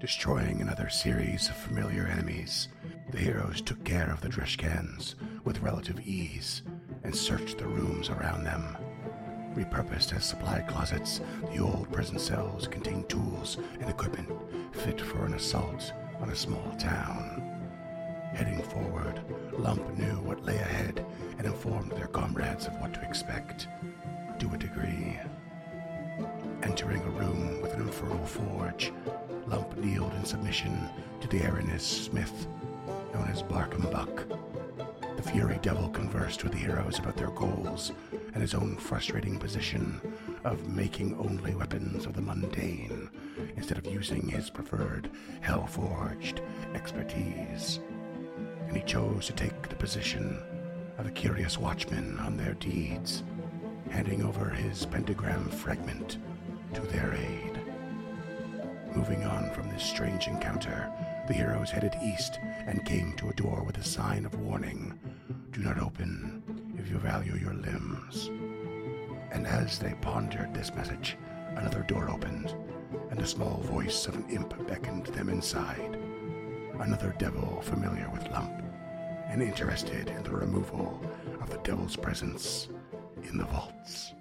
Destroying another series of familiar enemies, the heroes took care of the Drishkans with relative ease and searched the rooms around them. Repurposed as supply closets, the old prison cells contained tools and equipment fit for an assault on a small town. Heading forward, Lump knew what lay ahead and informed their comrades of what to expect, to a degree. Entering a room with an infernal forge, Lump kneeled in submission to the Aranus Smith, known as Barkham Buck. The Fury Devil conversed with the heroes about their goals and his own frustrating position of making only weapons of the mundane instead of using his preferred hell-forged expertise. And he chose to take the position of a curious watchman on their deeds, handing over his pentagram fragment to their aid. Moving on from this strange encounter, the heroes headed east and came to a door with a sign of warning. Do not open if you value your limbs. And as they pondered this message, another door opened, and the small voice of an imp beckoned them inside. Another devil familiar with Lump, and interested in the removal of the devil's presence in the vaults.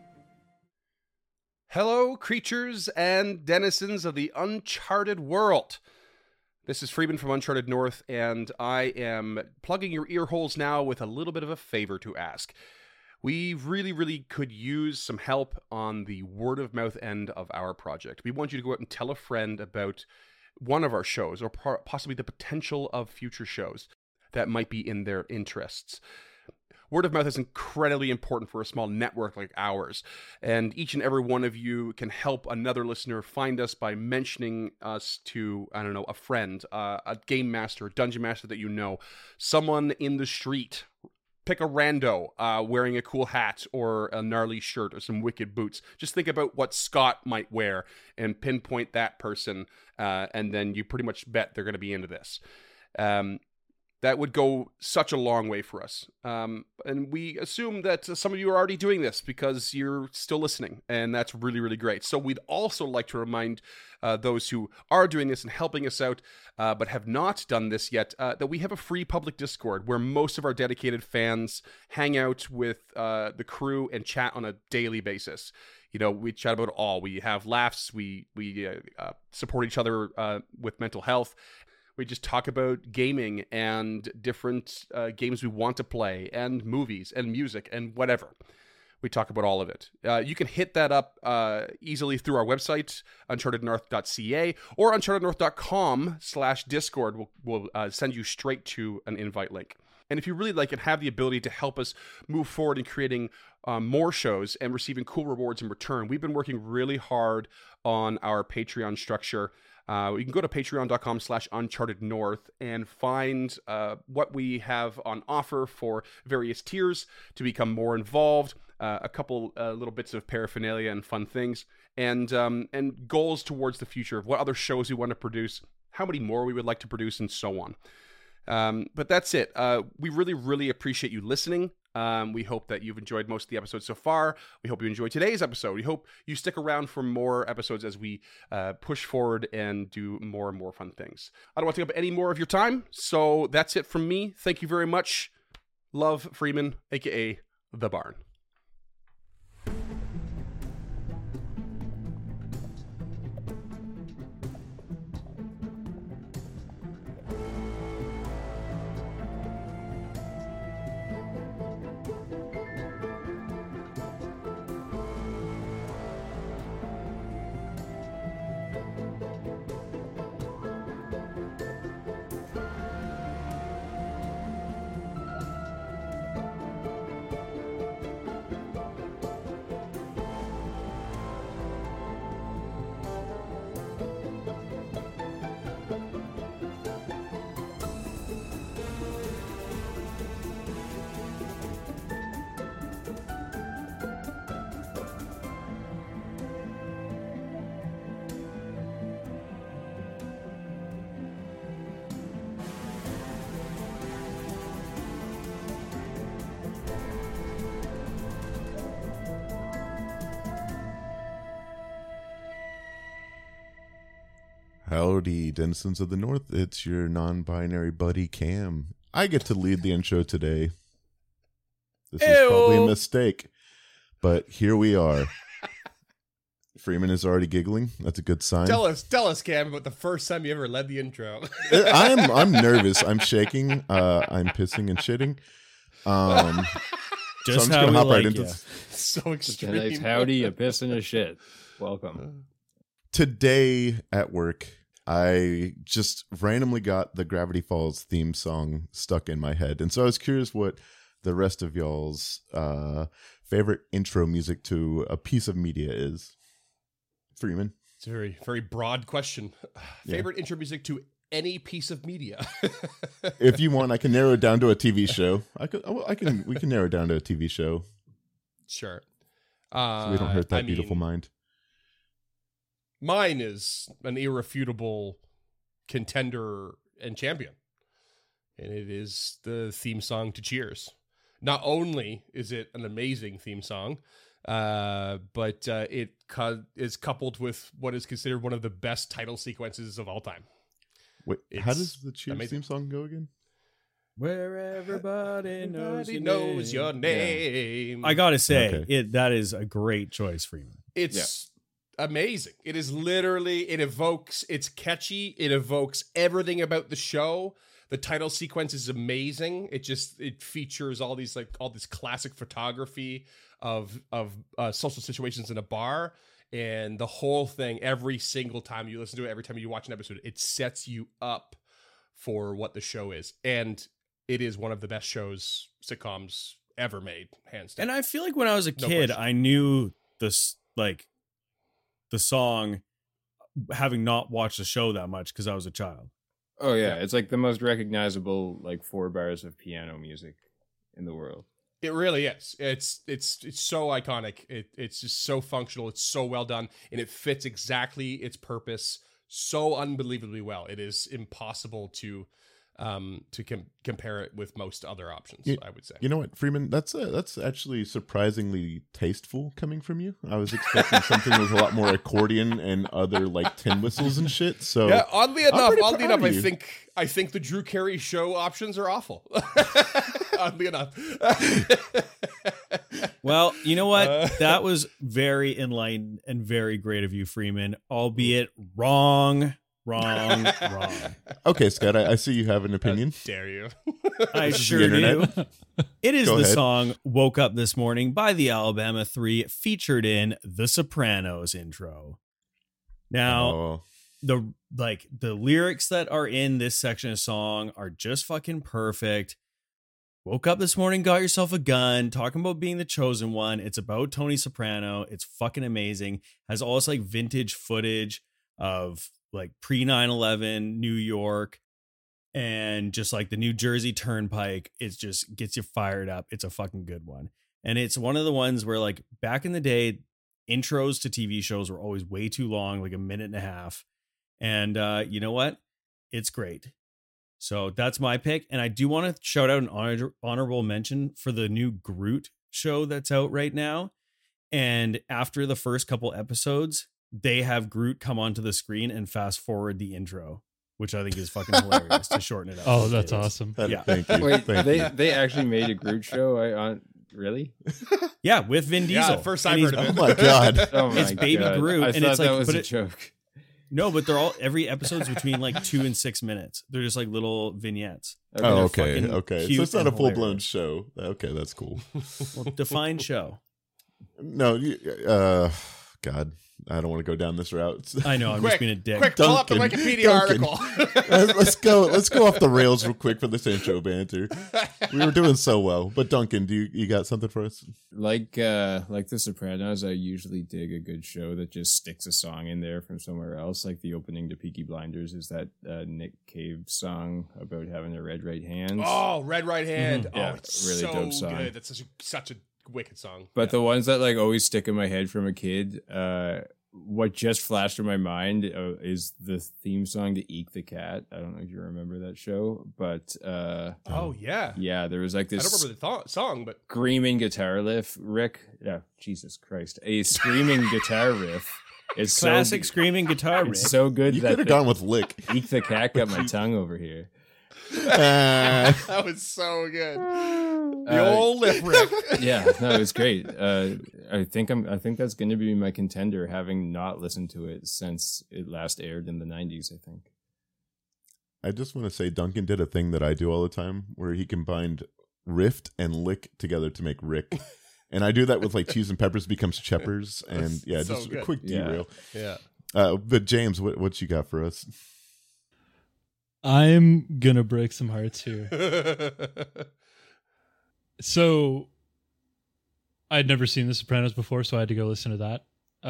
Hello, creatures and denizens of the uncharted world. This is Freeman from Uncharted North, and I am plugging your ear holes now with a little bit of a favor to ask. We really could use some help on the word-of-mouth end of our project. We want you to go out and tell a friend about one of our shows, or possibly the potential of future shows that might be in their interests. Word of mouth is incredibly important for a small network like ours, and each and every one of you can help another listener find us by mentioning us to, a friend, a game master, a dungeon master that you know, someone in the street. Pick a rando wearing a cool hat or a gnarly shirt or some wicked boots. Just think about what Scott might wear and pinpoint that person, and then you pretty much bet they're going to be into this. That would go such a long way for us. And we assume that some of you are already doing this because you're still listening, and that's really great. So we'd also like to remind those who are doing this and helping us out, but have not done this yet, that we have a free public Discord where most of our dedicated fans hang out with the crew and chat on a daily basis. You know, we chat about it all. We have laughs. We support each other with mental health. We just talk about gaming and different games we want to play, and movies and music and whatever. We talk about all of it. You can hit that up easily through our website, unchartednorth.ca, or unchartednorth.com/discord will send you straight to an invite link. And if you really like and have the ability to help us move forward in creating more shows and receiving cool rewards in return, we've been working really hard on our Patreon structure. You can go to patreon.com/unchartednorth and find what we have on offer for various tiers to become more involved, a couple little bits of paraphernalia and fun things, and goals towards the future of what other shows we want to produce, how many more we would like to produce, and so on. But that's it. We really appreciate you listening. We hope that you've enjoyed most of the episodes so far. We hope you enjoyed today's episode. We hope you stick around for more episodes as we push forward and do more and more fun things. I don't want to take up any more of your time, so that's it from me. Thank you very much. Love, Freeman, aka The Barn. Howdy, denizens of the North. It's your non-binary buddy Cam. I get to lead the intro today. This is probably a mistake, but here we are. Freeman is already giggling. That's a good sign. Tell us, Cam, about the first time you ever led the intro. I'm nervous. I'm shaking. I'm pissing and shitting. Just So I'm just how gonna we hop right like into ya. So Just a extreme. nice howdy, a piss, and a shit. Welcome. Today at work. I just randomly got the Gravity Falls theme song stuck in my head, and so I was curious what the rest of y'all's favorite intro music to a piece of media is. Freeman. It's a very, very broad question. Favorite intro music to any piece of media? If you want, I can narrow it down to a TV show. We can narrow it down to a TV show. Sure. So we don't hurt that beautiful mind. Mine is an irrefutable contender and champion. And it is the theme song to Cheers. Not only is it an amazing theme song, but it is coupled with what is considered one of the best title sequences of all time. Wait, how does the Cheers amazing. theme song go again? Where everybody Everybody knows your name. I gotta say, Okay. that is a great choice, Freeman. It's amazing. It is literally, it's catchy. It evokes everything about the show. The title sequence is amazing. It features all this classic photography of social situations in a bar. And the whole thing, every single time you listen to it, every time you watch an episode, it sets you up for what the show is. And it is one of the best sitcoms ever made, hands down. And I feel like when I was a No kid, question. I knew this, like, the song, having not watched the show that much because I was a child. Oh yeah, it's like the most recognizable like 4 bars of piano music in the world. It really is. It's so iconic. It's just so functional. It's so well done, and it fits exactly its purpose so unbelievably well. It is impossible to compare it with most other options. I would say. You know what, Freeman? That's actually surprisingly tasteful coming from you. I was expecting something with a lot more accordion and other like tin whistles and shit. So Yeah, oddly enough, pretty proud of you. I think the Drew Carey show options are awful. Oddly enough. Well, you know what? That was very enlightened and very great of you, Freeman, albeit wrong. Okay, Scott, I see you have an opinion. Dare you? I This is sure the do. internet. It is Go the ahead. song Woke Up This Morning by the Alabama 3, featured in The Sopranos intro. Now, Oh, the lyrics that are in this section of song are just fucking perfect. Woke up this morning, got yourself a gun, talking about being the chosen one. It's about Tony Soprano. It's fucking amazing. Has all this like vintage footage of like pre 9/11 New York and just like the New Jersey Turnpike. It just gets you fired up. It's a fucking good one. And it's one of the ones where like back in the day, intros to TV shows were always way too long, like a minute and a half. And you know what? It's great. So that's my pick. And I do want to shout out an honorable mention for the new Groot show that's out right now. And after the first couple episodes, they have Groot come onto the screen and fast forward the intro, which I think is fucking hilarious to shorten it up. Oh, for that's kids. awesome. Yeah. Thank you. Wait, Thank you. they actually made a Groot show? Really? Yeah, with Vin Diesel. Yeah, first And I've he's- heard of Oh it. my god. Oh my It's Baby God. Groot, I and thought it's that like- was but a it- joke. No, but they're all every episode's between like 2 and 6 minutes. They're just like little vignettes. Okay. Oh, They're okay. fucking Okay. So cute it's not and a full blown hilarious. show. Okay, that's cool. Well, defined show. No, God, I don't want to go down this route. I know, I'm just being a dick. Quick, pull up the Duncan. Wikipedia Duncan. article. Let's go off the rails real quick for this intro banter. We were doing so well, but Duncan, do you got something for us? Like The Sopranos, I usually dig a good show that just sticks a song in there from somewhere else. Like the opening to Peaky Blinders is that Nick Cave song about having a red right hand. Oh, Red Right Hand. Mhm. Yeah, Oh, it's really so dope song. good. That's such a wicked song. But the ones that like always stick in my head from a kid, what just flashed in my mind is the theme song to Eek the Cat. I don't know if you remember that show, but Oh yeah. yeah, there was like I this don't remember the song, but screaming guitar riff. A screaming guitar riff It's Classic screaming guitar riff. It's so good You that could have gone with lick. Eek the Cat got my tongue over here. That was so good. The old lip rick. Yeah, no, it was great. I think that's going to be my contender, having not listened to it since it last aired in the 90s, I think. I just want to say Duncan did a thing that I do all the time where he combined rift and lick together to make Rick. And I do that with like cheese and peppers becomes cheppers. And yeah, so just a good. quick derail. Yeah. But James, what you got for us? I'm gonna break some hearts here. So, I'd never seen The Sopranos before, so I had to go listen to that.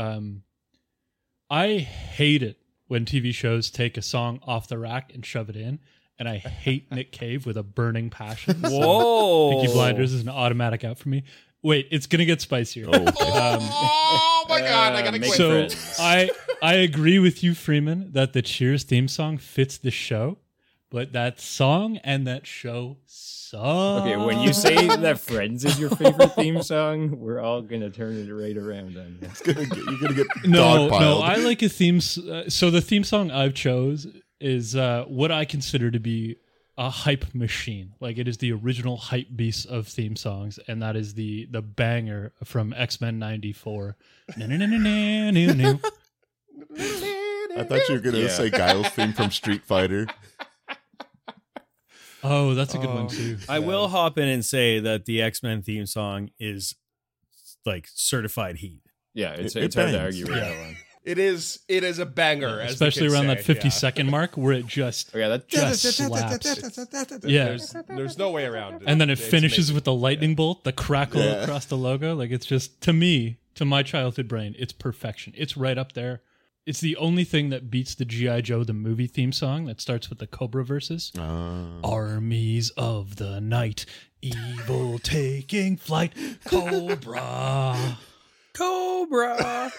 I hate it when TV shows take a song off the rack and shove it in, and I hate Nick Cave with a burning passion. So Whoa. Peaky Blinders is an automatic out for me. Wait, it's gonna get spicier. Oh my god, I gotta make quit. So friends. I agree with you, Freeman, that the Cheers theme song fits the show, but that song and that show suck. Okay, when you say that Friends is your favorite theme song, we're all going to turn it right around on you. You're gonna get no, dogpiled. I like a theme. So the theme song I've chose is what I consider to be a hype machine. Like it is the original hype beast of theme songs, and that is the banger from X-Men '94. I thought you were gonna say Guile's theme from Street Fighter. Oh, that's a good one too. I will hop in and say that the X-Men theme song is like certified heat. Yeah, it's It hard to bangs. argue with that one. It is a banger, as the Especially kids around say, that 50 yeah. second mark where it just Oh, yeah, that just slaps. Yeah. There's no way around it. And then it It's finishes amazing. with the lightning bolt, the crackle Yeah. across the logo. Like it's just, to me, to my childhood brain, it's perfection. It's right up there. It's the only thing that beats the G.I. Joe, the movie theme song that starts with the Cobra verses. Armies of the night, evil taking flight, Cobra. Cobra.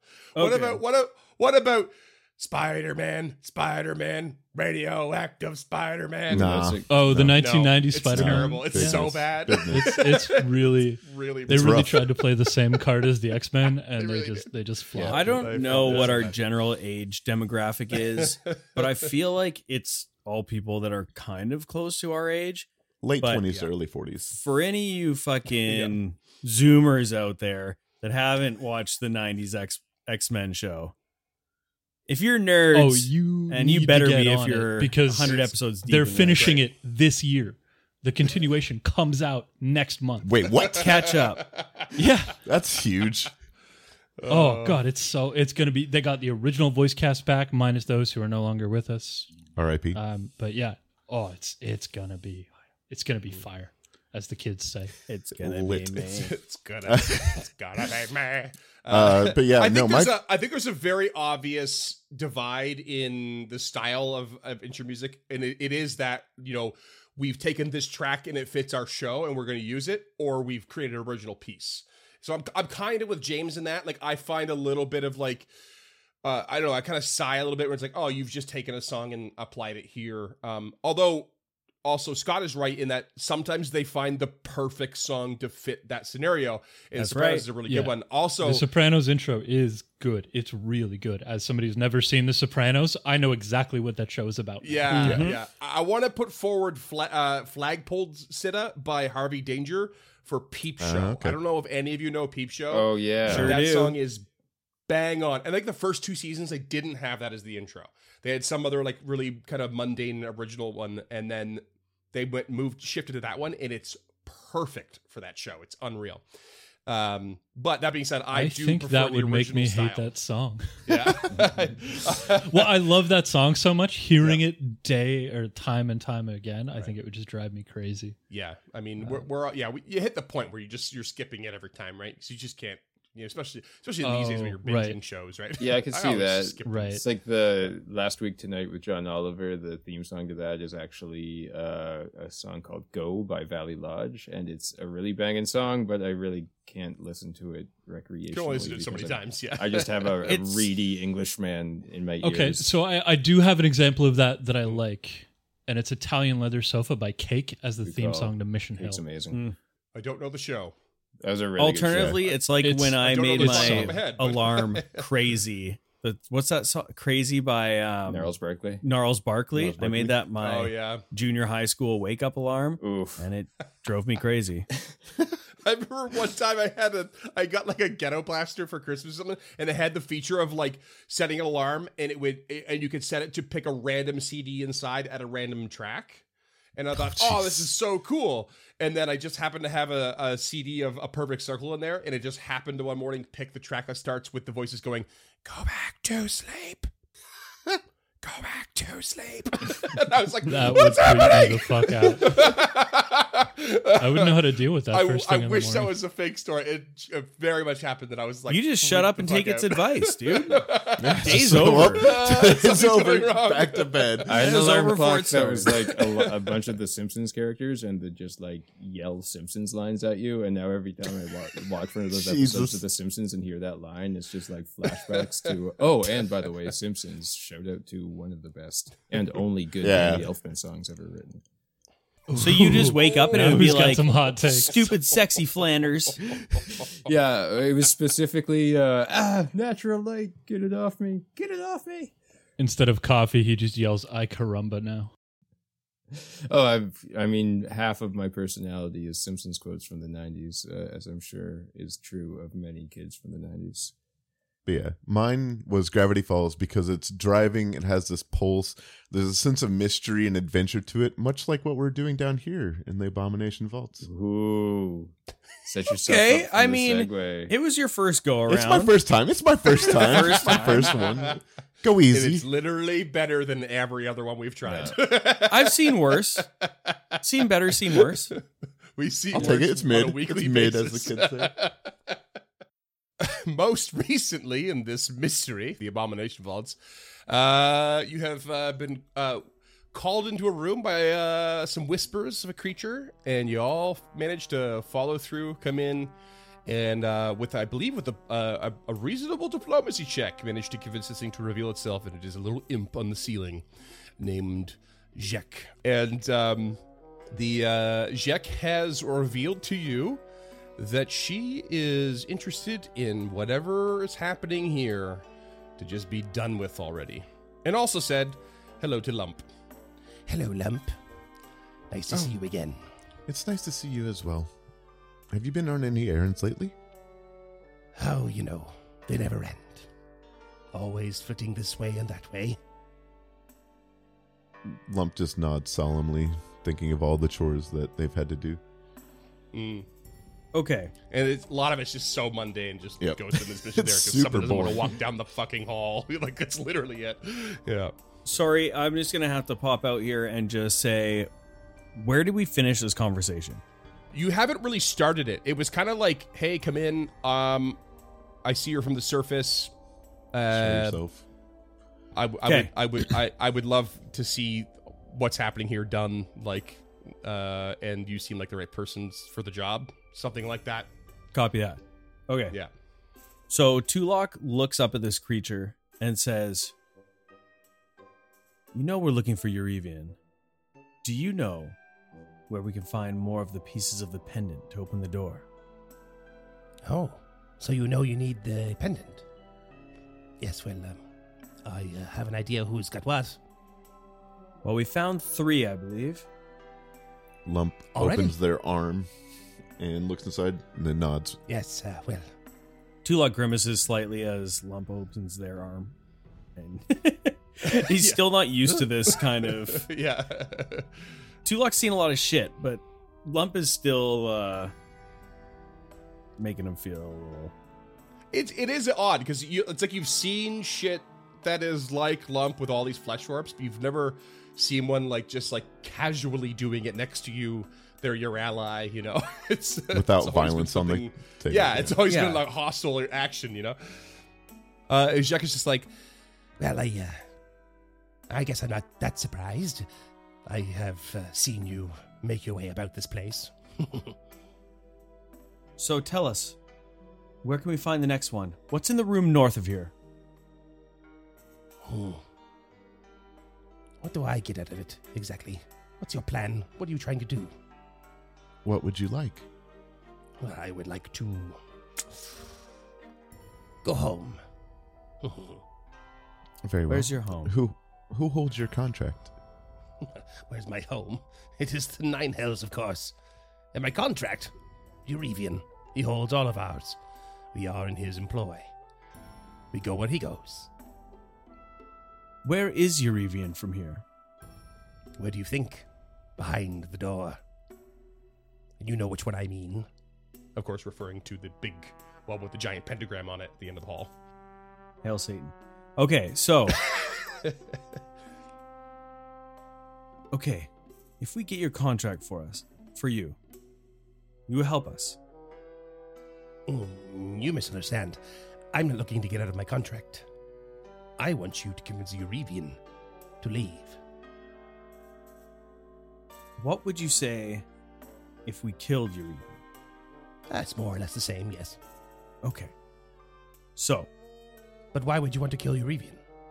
What about Spider-Man, radioactive Spider-Man? Nah. Oh, the No. 1990s It's Spider-Man. terrible. It's Yeah. so bad. It's really, Really they really rough. tried to play the same card as the X-Men, and really they just flopped. I don't know felt what so our bad. general age demographic is, but I feel like it's all people that are kind of close to our age. Late But- 20s to early 40s. For any of you fucking Zoomers out there that haven't watched the 90s X-Men show, if you're nerds, Oh, you and you need to better get be if on it, you're because 100 episodes deep they're in that. finishing it this year. The continuation comes out next month. Wait, what? Catch up. Yeah. That's huge. Oh god, it's gonna be. They got the original voice cast back, minus those who are no longer with us. R.I.P. But yeah, it's gonna be fire, as the kids say. It's gonna Lit. be me. It's gonna be me. But yeah, I no, think my I think there's a very obvious divide in the style of intro music, and it is that, you know, we've taken this track and it fits our show and we're going to use it, or we've created an original piece. So I'm kind of with James in that. Like, I find a little bit of like, I don't know, I kind of sigh a little bit where it's like, oh, you've just taken a song and applied it here. Although also Scott is right in that sometimes they find the perfect song to fit that scenario. And That's Sopranos right. is a really Yeah. good one. Also, The Sopranos intro is good. It's really good. As somebody who's never seen The Sopranos, I know exactly what that show is about. yeah, Mm-hmm. yeah. I want to put forward Flagpole Sitta by Harvey Danger for Peep Show. okay. I don't know if any of you know Peep Show. Oh, yeah. Sure that do. song is bang on. And like the first two seasons, they didn't have that as the intro. They had some other like really kind of mundane original one, and then they shifted to that one, and it's perfect for that show. It's unreal. But that being said, I do think prefer that the would make me original hate style. that song. Yeah. Well, I love that song so much. Hearing it day or time and time again, I think it would just drive me crazy. Yeah, I mean, you hit the point where you're skipping it every time, right? Because you just can't, you know, especially in these days when you're binging right. shows, right? Yeah, I can see always that. skip them. Right. It's like the Last Week Tonight with John Oliver. The theme song to that is actually a song called "Go" by Valley Lodge, and it's a really banging song. But I really can't listen to it recreationally. You can only listen to it so because many times. Yeah, I just have a It's- reedy Englishman in my ears. Okay, so I do have an example of that I like, and it's Italian Leather Sofa by Cake as the Good theme call. song to Mission Hill. It's amazing. I don't know the show, That was a really Alternatively, good show. it's like when I don't know made the song off my my head, but- alarm crazy. What's that song? Crazy by Gnarls Barkley. Gnarls Barkley. Gnarls I made Barkley. that my Oh yeah. junior high school wake up alarm, Oof. and it drove me crazy. I remember one time I got like a ghetto blaster for Christmas or something, and it had the feature of like setting an alarm, and and you could set it to pick a random CD inside at a random track. And I thought, oh, this is so cool. And then I just happened to have a CD of A Perfect Circle in there, and it just happened to one morning pick the track that starts with the voices going, "Go back to sleep. Go back to sleep." And I was like, That would what's freak me happening? the fuck out. I wouldn't know how to deal with that first I thing in the wish that morning. was a fake story. It very much happened that I was like, You just shut up and take its advice, dude. Day's So, over. it's Something's over. going wrong. Back to bed. I had It an was alarm over before clock it that started. was like a bunch of the Simpsons characters and they just like yell Simpsons lines at you. And now every time I watch one of those Jesus. episodes of The Simpsons and hear that line, it's just like flashbacks to, oh, and by the way, Simpsons, shout out to one of the best and only good Yeah. Danny Elfman songs ever written. So you just wake up and it would be Who's got like, some hot takes? stupid, sexy Flanders. Yeah, it was specifically, natural light, get it off me, get it off me. Instead of coffee, he just yells "I caramba" now. Oh, I mean, half of my personality is Simpsons quotes from the 90s, as I'm sure is true of many kids from the 90s. But yeah, mine was Gravity Falls because it's driving. It has this pulse. There's a sense of mystery and adventure to it, much like what we're doing down here in the Abomination Vaults. Ooh. Set yourself Okay, up for I the mean, segue. it was your first go around. It's my first time. It's my first time. First It's my time. first one. Go And easy. it's literally better than every other one we've tried. I've seen worse. Seen better, seen worse. We see I'll take it. It's on mid. a weekly It's mid, as basis. the kids say. Most recently in this mystery, the Abomination Vaults, you have been called into a room by some whispers of a creature, and you all managed to follow through, come in, and with a reasonable diplomacy check, managed to convince this thing to reveal itself, and it is a little imp on the ceiling named Jek. And the Jek has revealed to you that she is interested in whatever is happening here to just be done with already. And also said hello to Lump. Hello, Lump. Nice to see you again. It's nice to see you as well. Have you been on any errands lately? Oh, you know, they never end. Always flitting this way and that way. Lump just nods solemnly, thinking of all the chores that they've had to do. Okay. And a lot of it's just so mundane, just Yep. goes in this mission there It's because super someone doesn't want to boring. walk down the fucking hall. Like, that's literally it. Yeah. Sorry, I'm just going to have to pop out here and just say, where did we finish this conversation? You haven't really started it. It was kind of like, hey, come in. I see her from the surface. Show yourself. I would love to see what's happening here done, like, and you seem like the right person for the job, something like that. Copy that. Okay. Yeah. So Tulok looks up at this creature and says, "You know we're looking for Eurevian. Do you know where we can find more of the pieces of the pendant to open the door?" Oh, so you know you need the pendant? Yes, well, I have an idea who's got what. Well, we found 3, I believe. Lump Already? opens their arm and looks inside and then nods. Yes, well, Tulok grimaces slightly as Lump opens their arm. And he's still not used to this kind of... Yeah. Tulok's seen a lot of shit, but Lump is still making him feel a little... It is odd because it's like you've seen shit that is like Lump with all these flesh warps, but you've never seen one like just like casually doing it next to you. They're your ally, you know. It's Without always been violence on the something- table. Yeah, it's always Yeah. been like hostile action, you know. Jacques is just like, well, I guess I'm not that surprised. I have seen you make your way about this place. So tell us, where can we find the next one? What's in the room north of here? What do I get out of it, exactly? What's your plan? What are you trying to do? What would you like? Well, I would like to go home. Very well. Where's your home? Who holds your contract? Where's my home? It is the Nine Hells, of course. And my contract? Eurevian. He holds all of ours. We are in his employ. We go where he goes. Where is Eurevian from here? Where do you think? Behind the door. And you know which one I mean. Of course, referring to the big one with the giant pentagram on it at the end of the hall. Hail Satan. Okay, so. Okay, if we get your contract for you will help us. You misunderstand. I'm not looking to get out of my contract. I want you to convince Eurevian to leave. What would you say if we killed Eurevian? That's more or less the same, yes. Okay. So. But why would you want to kill Eurevian?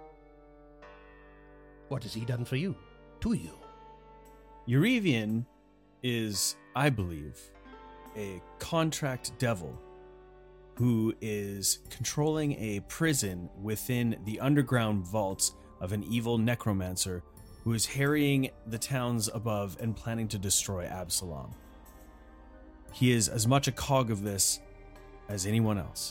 What has he done for you? To you? Eurevian is, I believe, a contract devil who is controlling a prison within the underground vaults of an evil necromancer who is harrying the towns above and planning to destroy Absalom. He is as much a cog of this as anyone else.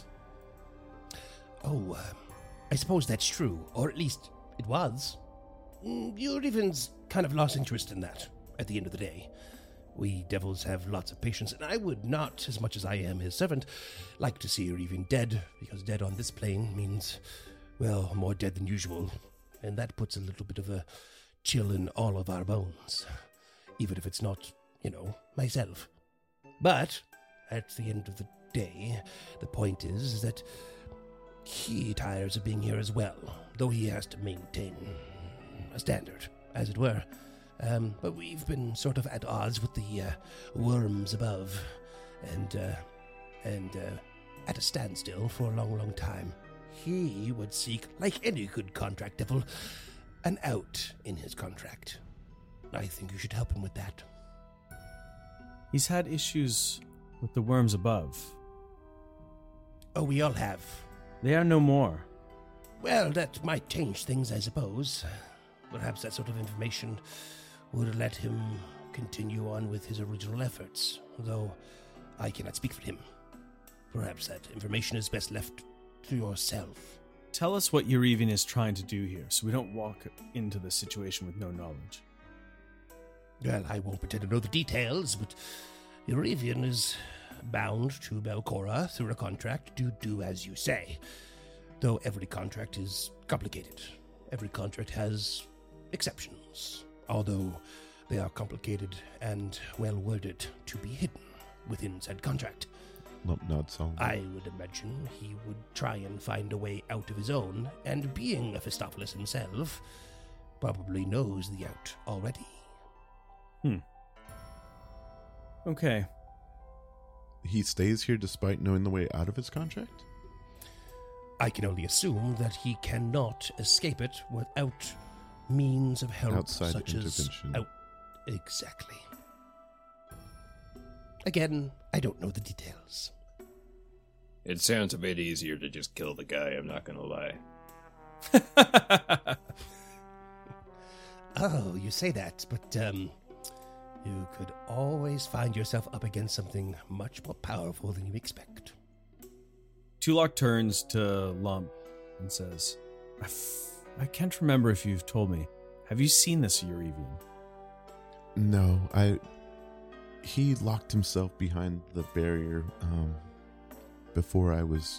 Oh, I suppose that's true, or at least it was. Eurevian's kind of lost interest in that at the end of the day. We devils have lots of patience, and I would not, as much as I am his servant, like to see Eurevian dead, because dead on this plane means, well, more dead than usual, and that puts a little bit of a chill in all of our bones, even if it's not, myself. But, at the end of the day, the point is that he tires of being here as well, though he has to maintain a standard, as it were. But we've been sort of at odds with the worms above, and at a standstill for a long, long time. He would seek, like any good contract devil, an out in his contract. I think you should help him with that. He's had issues with the worms above. Oh, we all have. They are no more. Well, that might change things, I suppose. Perhaps that sort of information would let him continue on with his original efforts, though I cannot speak for him. Perhaps that information is best left to yourself. Tell us what Eurevian is trying to do here, so we don't walk into the situation with no knowledge. Well, I won't pretend to know the details, but Eurevian is bound to Belcora through a contract to do as you say. Though every contract is complicated. Every contract has exceptions, although they are complicated and well-worded to be hidden within said contract. Not so. I would imagine he would try and find a way out of his own, and being Mephistopheles himself, probably knows the out already. Okay. He stays here despite knowing the way out of his contract? I can only assume that he cannot escape it without means of help Outside such intervention. as exactly. Again, I don't know the details. It sounds a bit easier to just kill the guy, I'm not gonna lie. Oh, you say that, but you could always find yourself up against something much more powerful than you expect. Tulok turns to Lump and says, I can't remember if you've told me. Have you seen this Eurevian? No, he locked himself behind the barrier before I was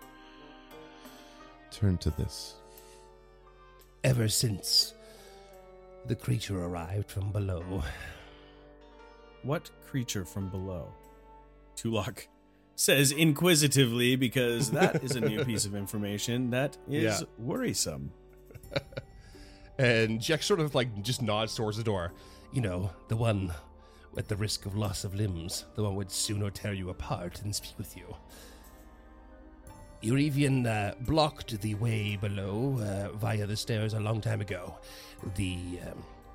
turned to this. Ever since the creature arrived from below. What creature from below? Tulok says inquisitively, because that is a new piece of information that is worrisome. And Jack sort of just nods towards the door. You know, the one at the risk of loss of limbs, the one would sooner tear you apart than speak with you. Eurevian blocked the way below via the stairs a long time ago. The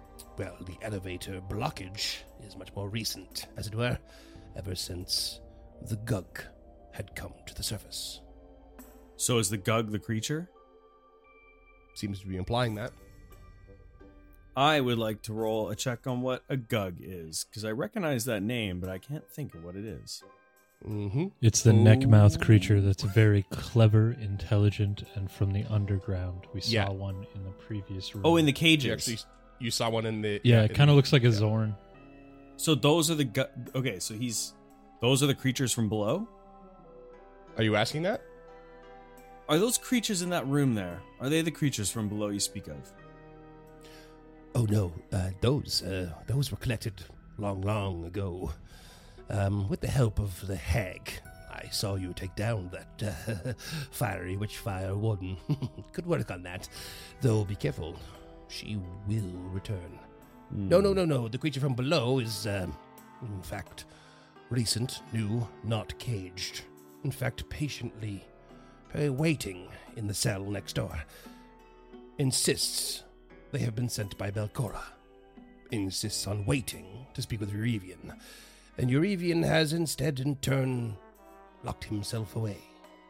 elevator blockage is much more recent, as it were, ever since, the Gug had come to the surface. So is the Gug the creature? Seems to be implying that. I would like to roll a check on what a Gug is, because I recognize that name, but I can't think of what it is. Mm-hmm. It's the neck-mouth creature that's very clever, intelligent, and from the underground. We saw Yeah. one in the previous room. Oh, in the You cages. actually, you saw one in the... Yeah, it in kind of the- looks like a yeah. Zorn. So those are the okay, so those are the creatures from below? Are you asking that? Are those creatures in that room there? Are they the creatures from below you speak of? Oh no, those were collected long ago. With the help of the hag, I saw you take down that fiery witchfire warden. Good work on that. Though be careful, she will return. No. The creature from below is, in fact, recent, new, not caged. In fact, patiently waiting in the cell next door. Insists they have been sent by Belcora. Insists on waiting to speak with Eurevian. And Eurevian has instead, in turn, locked himself away.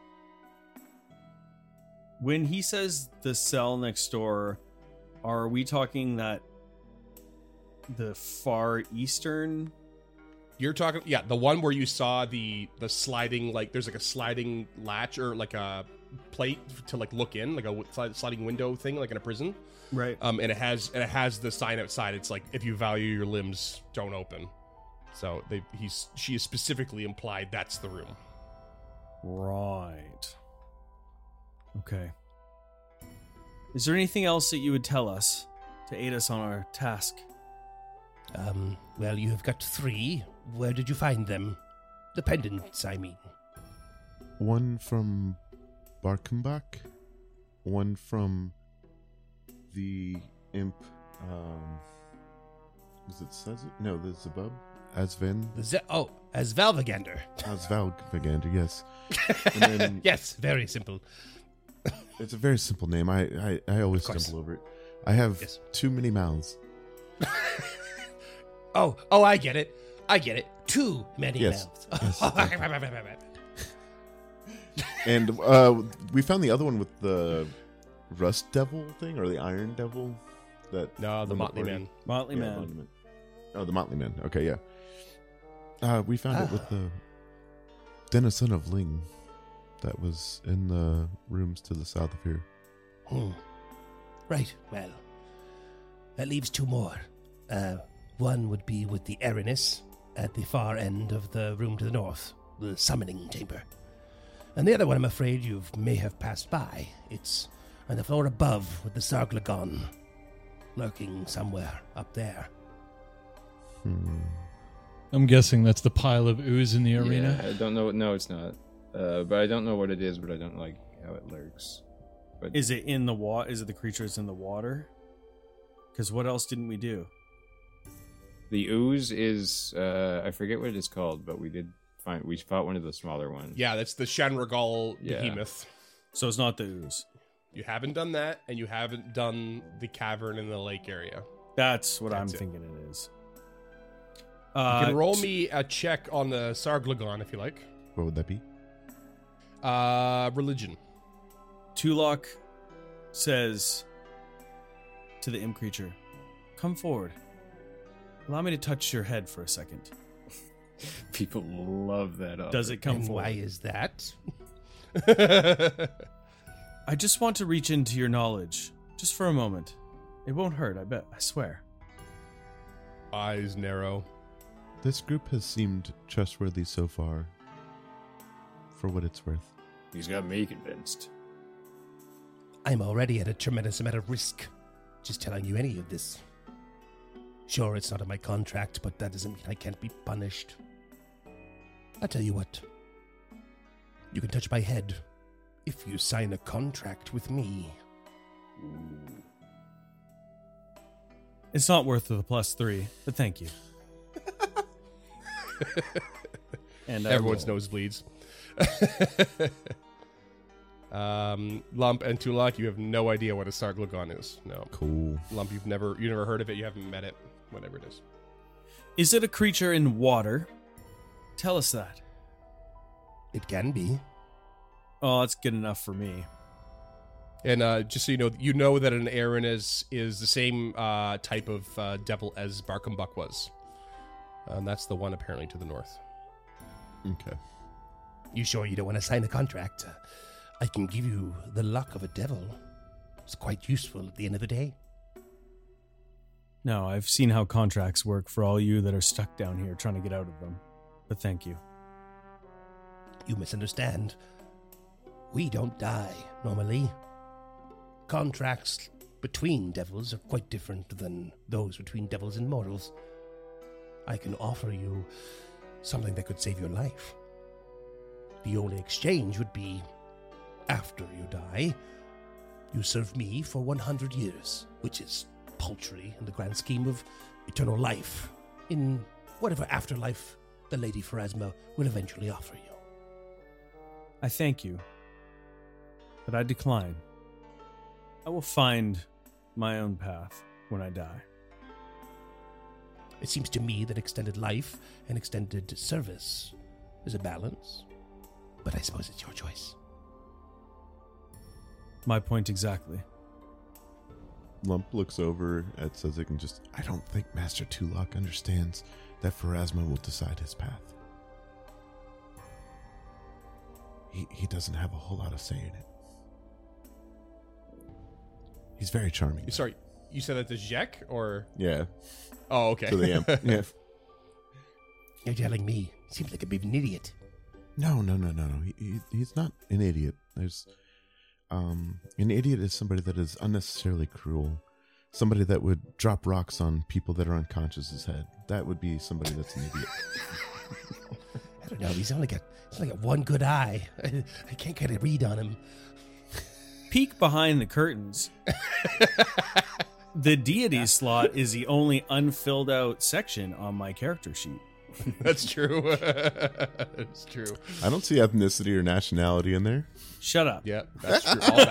When he says the cell next door, are we talking that the far eastern? You're talking... Yeah, the one where you saw the sliding... Like, there's like a sliding latch or like a plate to like look in, like a sliding window thing, like in a prison. Right. And it has the sign outside. It's like, if you value your limbs, don't open. So she has specifically implied that's the room. Right. Okay. Is there anything else that you would tell us to aid us on our task? Well, you have got 3. Where did you find them? The pendants, I mean. One from Barkenbach, one from the imp. Is it says it? No, the Zebub. Asven. As Valvagander. Asvalvagander, yes. And then Yes, very simple. it's a very simple name. I always course. stumble over it. I have Yes. too many mouths. Oh, I get it. Too many Yes. mouths. Yes, And we found the other one with the Rust Devil thing, or the Iron Devil. No, the Motley party. Man. Motley Yeah, Man. Motley Man. Oh, the Motley Man. Okay, yeah. We found it with the Denizen of Ling that was in the rooms to the south of here. Right, well, that leaves 2 more. One would be with the Erinus at the far end of the room to the north, the summoning chamber. And the other one, I'm afraid you may have passed by. It's on the floor above with the Sarglagon, lurking somewhere up there. I'm guessing that's the pile of ooze in the arena. Yeah, I don't know. No, it's not. But I don't know what it is, but I don't like how it lurks. But Is it in the water? Is it the creature that's in the water? Because what else didn't we do? the ooze is I forget what it is called, but we fought one of the smaller ones. Yeah, that's the Shanragal Yeah. behemoth. So it's not the ooze. You haven't done that, and you haven't done the cavern in the lake area. That's what That's I'm it. thinking it is. You can roll me a check on the Sarglagon if you like. What would that be? Religion. Tulok says to the imp creature, "Come forward. Allow me to touch your head for a second." People love that. Does it come And forward? why is that? I just want to reach into your knowledge, just for a moment. It won't hurt, I bet. I swear. Eyes narrow. This group has seemed trustworthy so far. For what it's worth. He's got me convinced. I'm already at a tremendous amount of risk just telling you any of this. Sure, it's not in my contract, but that doesn't mean I can't be punished. I'll tell you what. You can touch my head if you sign a contract with me. It's not worth the +3, but thank you. And I Everyone's will. nosebleeds. Lump and Tulak, you have no idea what a Sarglagon is. No. Cool. Lump, you've never heard of it, you haven't met it, whatever it is. Is it a creature in water? Tell us that. It can be. Oh, that's good enough for me. And just so you know that an Aaron is the same type of devil as Barkambuk was. And that's the one apparently to the north. Okay. You sure you don't want to sign a contract? I can give you the luck of a devil. It's quite useful at the end of the day. No, I've seen how contracts work for all you that are stuck down here trying to get out of them. But thank you. You misunderstand. We don't die, normally. Contracts between devils are quite different than those between devils and mortals. I can offer you something that could save your life. The only exchange would be, after you die, you serve me for 100 years, which is paltry in the grand scheme of eternal life, in whatever afterlife the Lady Pharasma will eventually offer you. I thank you, but I decline. I will find my own path when I die. It seems to me that extended life and extended service is a balance, but I suppose it's your choice. My point exactly. Lump looks over at Sezek and just, I don't think Master Tulok understands that Pharasma will decide his path. He doesn't have a whole lot of say in it. He's very charming. Sorry, you said that to Jek or? Yeah. Oh, okay. To the imp. Yeah. You're telling me. Seems like a bit of an idiot. No. He's not an idiot. There's, an idiot is somebody that is unnecessarily cruel. Somebody that would drop rocks on people that are unconscious' head. That would be somebody that's an idiot. I don't know. He's only got one good eye. I can't get a read on him. Peek behind the curtains. The deity slot is the only unfilled out section on my character sheet. That's true. It's true. I don't see ethnicity or nationality in there. Shut up. Yeah, that's true. All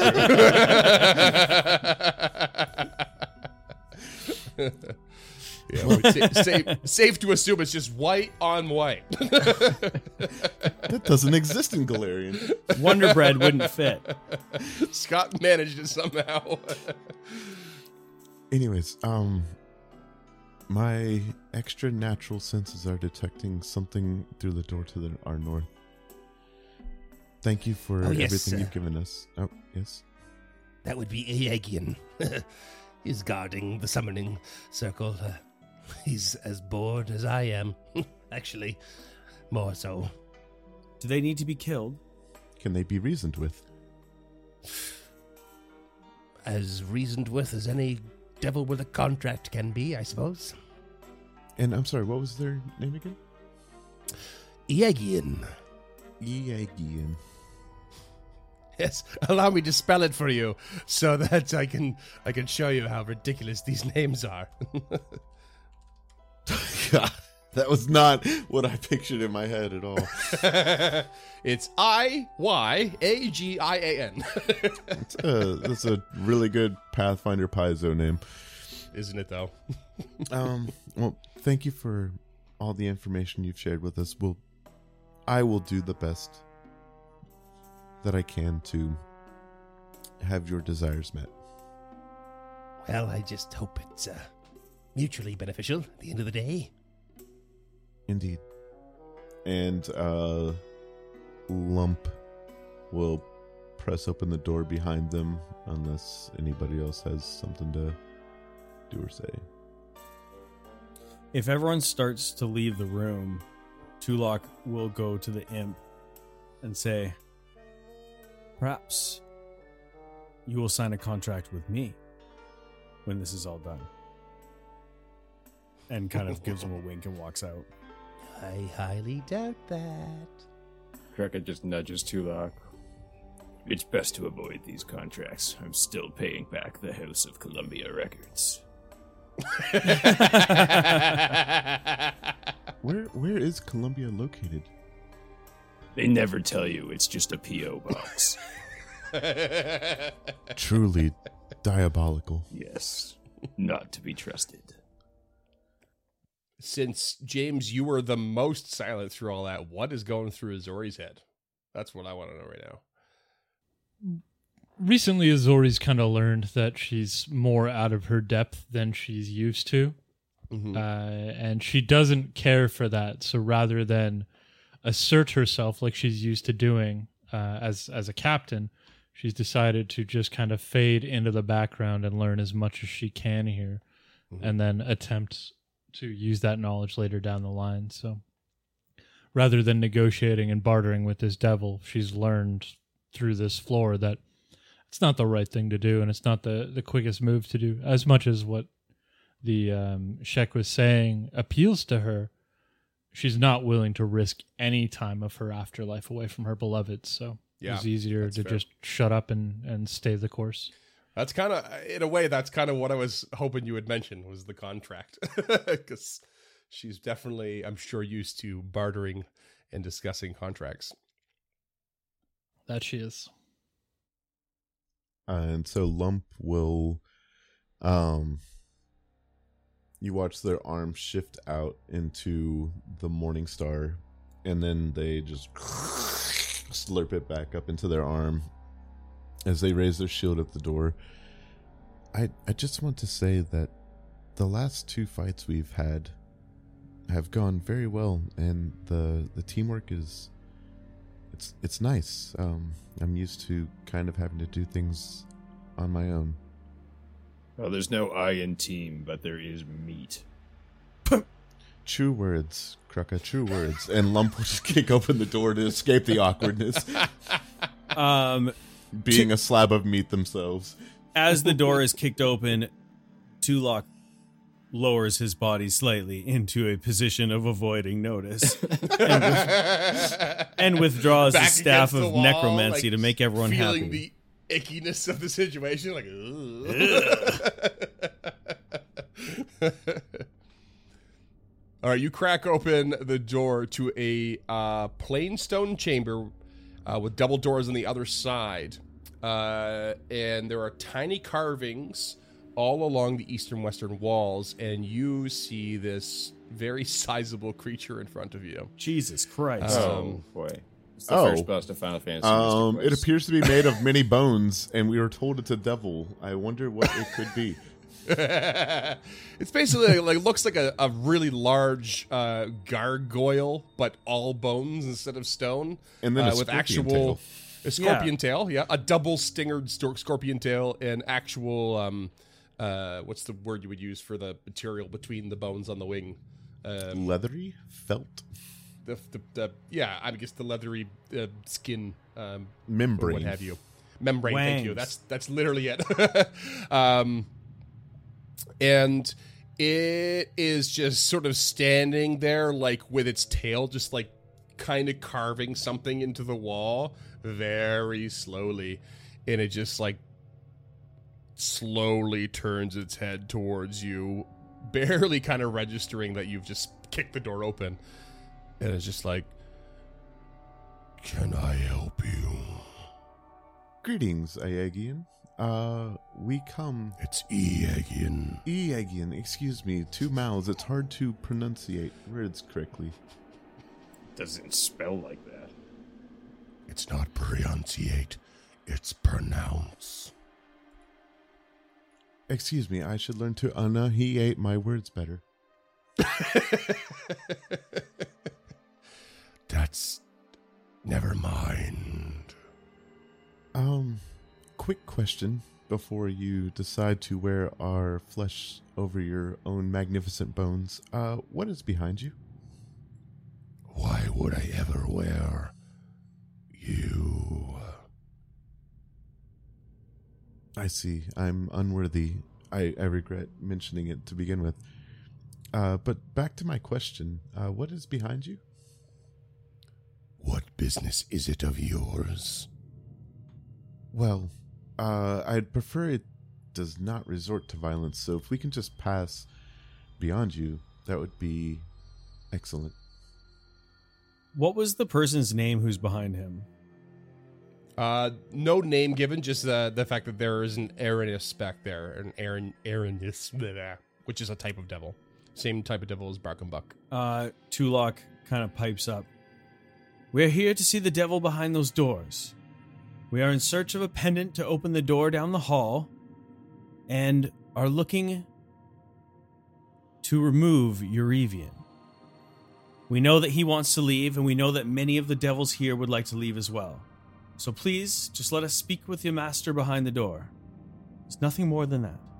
that's true. Yeah, well, safe to assume it's just white on white. That doesn't exist in Galarian. Wonder Bread wouldn't fit. Scott managed it somehow. Anyways, my extra natural senses are detecting something through the door to our north. Thank you for everything you've given us. Oh, yes? That would be Aegian. He's guarding the summoning circle. He's as bored as I am. Actually, more so. Do they need to be killed? Can they be reasoned with? As reasoned with as any devil with a contract can be, I suppose. And I'm sorry, what was their name again? Aegian. Aegian. Yes, allow me to spell it for you so that I can show you how ridiculous these names are. God, that was not what I pictured in my head at all. It's Iyagin. That's a really good Pathfinder Paizo name. Isn't it, though? Well, thank you for all the information you've shared with us. I will do the best that I can to have your desires met. Well, I just hope it's mutually beneficial at the end of the day. Indeed. And Lump will press open the door behind them unless anybody else has something to do or say. If everyone starts to leave the room, Tulok will go to the imp and say, perhaps you will sign a contract with me when this is all done. And kind of gives him a wink and walks out. I highly doubt that. Kruka just nudges Tulok. It's best to avoid these contracts. I'm still paying back the House of Columbia Records. Where is Columbia located? They never tell you, it's just a P.O. box. Truly diabolical. Yes, not to be trusted. since James, you were the most silent through all that, what is going through Azori's head? That's what I want to know right now. Recently, Azori's kind of learned that she's more out of her depth than she's used to. And she doesn't care for that. So rather than assert herself like she's used to doing as a captain, she's decided to just kind of fade into the background and learn as much as she can here, and then attempt to use that knowledge later down the line. So rather than negotiating and bartering with this devil, she's learned through this floor that it's not the right thing to do, and it's not the quickest move to do. As much as what the Shek was saying appeals to her, she's not willing to risk any time of her afterlife away from her beloved. So it's easier to just shut up and stay the course. That's kind of, in a way, that's kind of what I was hoping you would mention, was the contract. Because she's definitely, I'm sure, used to bartering and discussing contracts. That she is. And so Lump will, you watch their arms shift out into the Morning Star, and then they just slurp it back up into their arm as they raise their shield at the door. I just want to say that the last 2 fights we've had have gone very well, and the teamwork is it's nice. I'm used to kind of having to do things on my own. Well, there's no I in team, but there is meat. True words, Krucka, true words. And Lump will just kick open the door to escape the awkwardness. Being a slab of meat themselves. As the door is kicked open, Tulok lowers his body slightly into a position of avoiding notice and withdraws Back his staff against of the wall, necromancy to make everyone feeling happy. the ickiness of the situation, like, ugh. All right, you crack open the door to a plain stone chamber with double doors on the other side. And there are tiny carvings all along the eastern-western walls, and you see this very sizable creature in front of you. Jesus Christ. Oh, boy. It's the first boss of Final Fantasy. It appears to be made of many bones, and we were told it's a devil. I wonder what it could be. It's basically like looks like a really large gargoyle, but all bones instead of stone, And then a with scorpion actual tail. a scorpion tail, a double stingered scorpion tail, and actual what's the word you would use for the material between the bones on the wing? Leathery? Felt? I guess the leathery skin, Membrane. or what have you. Membrane. Thank you. Wangs. That's literally it. And it is just sort of standing there, like with its tail, just like kind of carving something into the wall very slowly, and it just like slowly turns its head towards you, barely kind of registering that you've just kicked the door open, and it's just like, "Can I help you?" Greetings, Aegian. We come... It's Aegian. Aegian, excuse me. 2 mouths. It's hard to pronunciate words correctly. Doesn't spell like that. It's not pronunciate, it's pronounce. Excuse me, I should learn to enunciate my words better. That's... never mind. Quick question before you decide to wear our flesh over your own magnificent bones. What is behind you? Why would I ever wear you? I see. I'm unworthy. I regret mentioning it to begin with. But back to my question. What is behind you? What business is it of yours? Well, I'd prefer it does not resort to violence, so if we can just pass beyond you, that would be excellent. What was the person's name who's behind him? No name given, just the fact that there is an Aranis back there, an Aranis, which is a type of devil. Same type of devil as Barkenbuck. Tulok kind of pipes up. We're here to see the devil behind those doors. We are in search of a pendant to open the door down the hall and are looking to remove Eurevian. We know that he wants to leave, and we know that many of the devils here would like to leave as well. So please, just let us speak with your master behind the door. It's nothing more than that.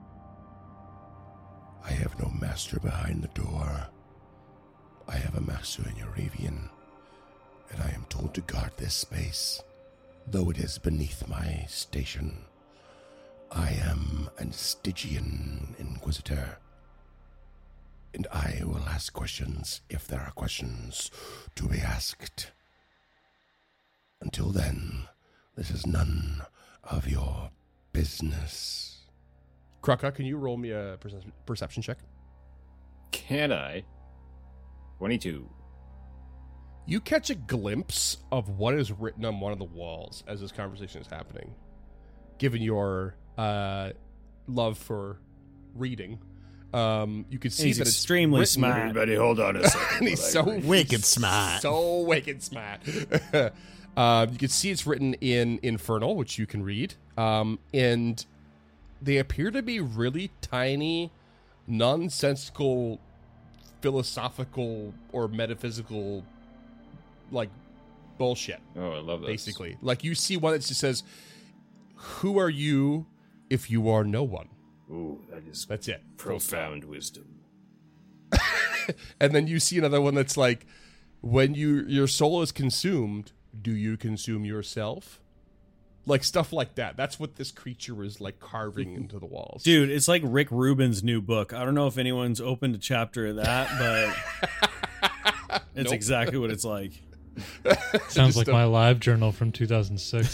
I have no master behind the door. I have a master in Eurevian, and I am told to guard this space, though it is beneath my station. I am an Stygian Inquisitor, and I will ask questions if there are questions to be asked. Until then, this is none of your business. Krucka, can you roll me a perception check? Can I? 22. You catch a glimpse of what is written on one of the walls as this conversation is happening. Given your love for reading, you can see He's that it's extremely written- smart. Everybody hold on a second. And he's so Wicked smart. So wicked smart. You can see it's written in Infernal, which you can read, and they appear to be really tiny, nonsensical, philosophical or metaphysical, like, bullshit. Oh, I love this. Basically, like, you see one that just says, "Who are you if you are no one?" Ooh, that's it. profound wisdom. And then you see another one that's like, "When your soul is consumed, do you consume yourself?" Like, stuff like that. That's what this creature is, like, carving into the walls. Dude, it's like Rick Rubin's new book. I don't know if anyone's opened a chapter of that, but it's Nope. exactly what it's like. Sounds like my live journal from 2006.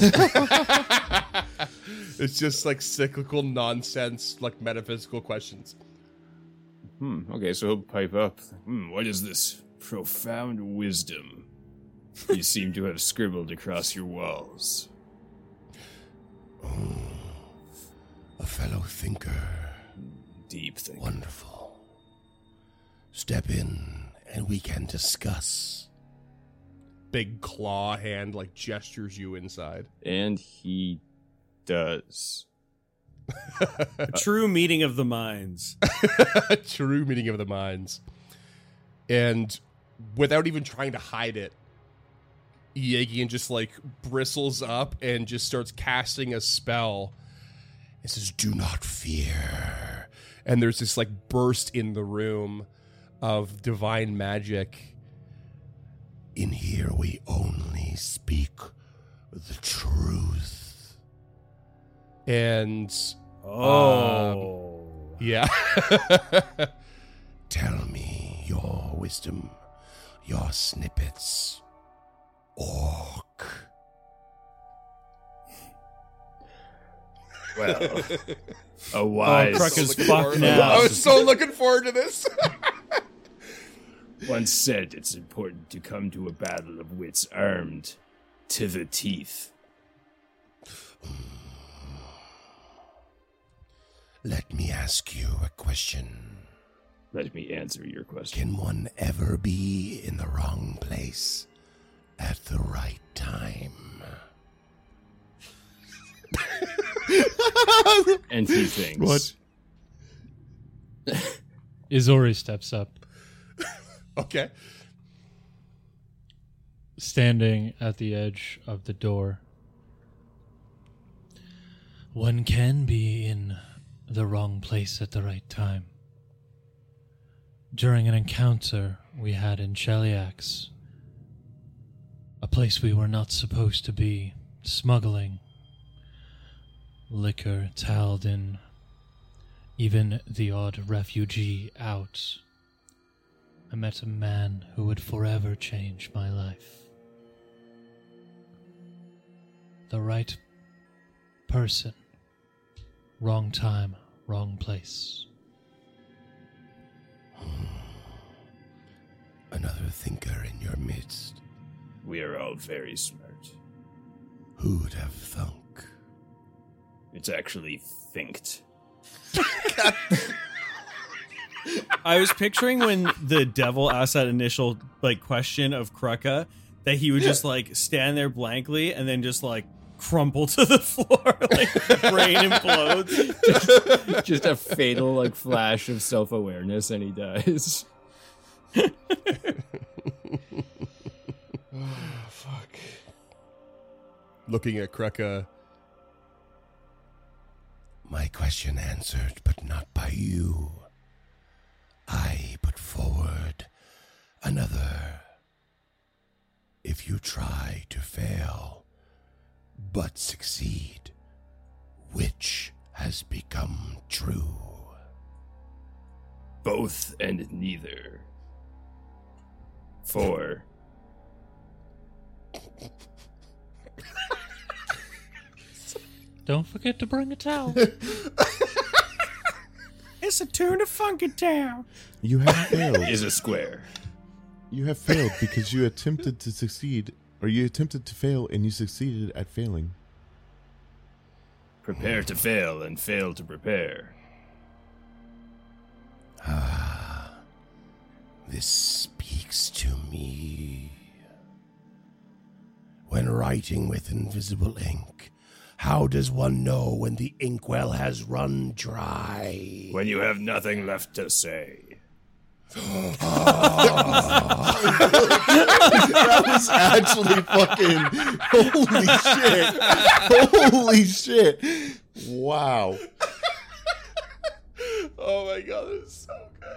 It's just like cyclical nonsense, like metaphysical questions. Okay, so he'll pipe up. What is this profound wisdom you seem to have scribbled across your walls? A fellow thinker. Deep thinking. Wonderful. Step in and we can discuss. Big claw hand, like, gestures you inside. And he does. A true meeting of the minds. True meeting of the minds. And without even trying to hide it, Yegian just, like, bristles up and just starts casting a spell. It says, "Do not fear." And there's this, like, burst in the room of divine magic. In here we only speak the truth. And Oh. yeah. Tell me your wisdom, your snippets. Orc. Well, a wise Kruck is Looking fucked forward- now. I was so looking forward to this. once said it's important to come to a battle of wits armed to the teeth. Let me ask you a question. Let me answer your question. Can one ever be in the wrong place at the right time? And he thinks. What? Izori steps up, Okay. standing at the edge of the door. One can be in the wrong place at the right time. During an encounter we had in Cheliax, a place we were not supposed to be, smuggling liquor, Tal'din, even the odd refugee out, I met a man who would forever change my life. The right person, wrong time, wrong place. Another thinker in your midst. We are all very smart. Who'd have thunk? It's actually thinked. I was picturing when the devil asked that initial like question of Krucka, that he would just like stand there blankly and then just like crumple to the floor, like brain implodes. Just a fatal like flash of self-awareness, and he dies. Fuck. Looking at Krucka. My question answered, but not by you. I put forward another. If you try to fail, but succeed, which has become true? Both and neither. 4. Don't forget to bring a towel. It's a tuna funky town. You have failed. Is a square. You have failed because you attempted to succeed, or you attempted to fail and you succeeded at failing. Prepare to fail and fail to prepare. This speaks to me. When writing with invisible ink, how does one know when the inkwell has run dry? When you have nothing left to say. That was actually fucking holy shit. Wow. Oh my god, this is so good.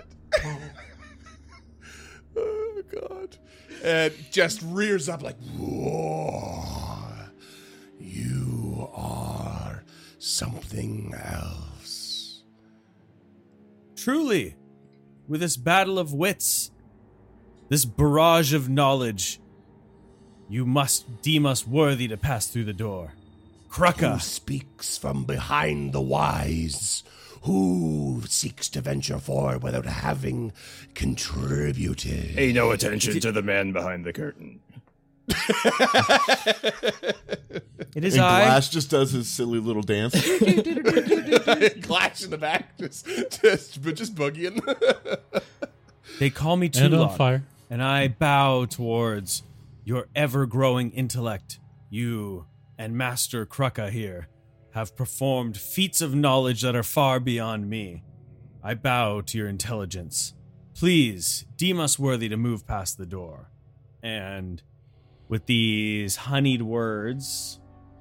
Oh god. And just rears up like, Whoa. You are something else. Truly, with this battle of wits, this barrage of knowledge, you must deem us worthy to pass through the door. Who Krucka, speaks from behind the wise? Who seeks to venture forward without having contributed? Pay no attention to the man behind the curtain. it is And I. Glass just does his silly little dance. Glass in the back, just boogieing. They call me And on Tulok, fire. and I bow towards your ever-growing intellect. You and Master Krucka here have performed feats of knowledge that are far beyond me. I bow to your intelligence. Please deem us worthy to move past the door. And with these honeyed words,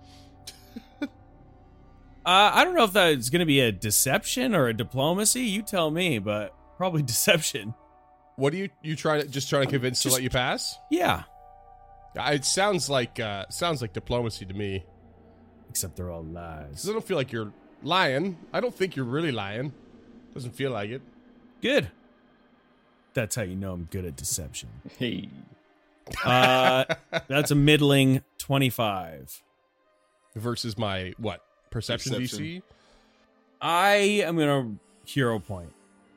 I don't know if that's going to be a deception or a diplomacy. You tell me, but probably deception. What are you trying to convince to let you pass? Yeah. It sounds like diplomacy to me. Except they're all lies. 'Cause I don't feel like you're lying. I don't think you're really lying. Doesn't feel like it. Good. That's how you know I'm good at deception. Hey. That's a middling 25. Versus my what? Perception DC? I am going to hero point.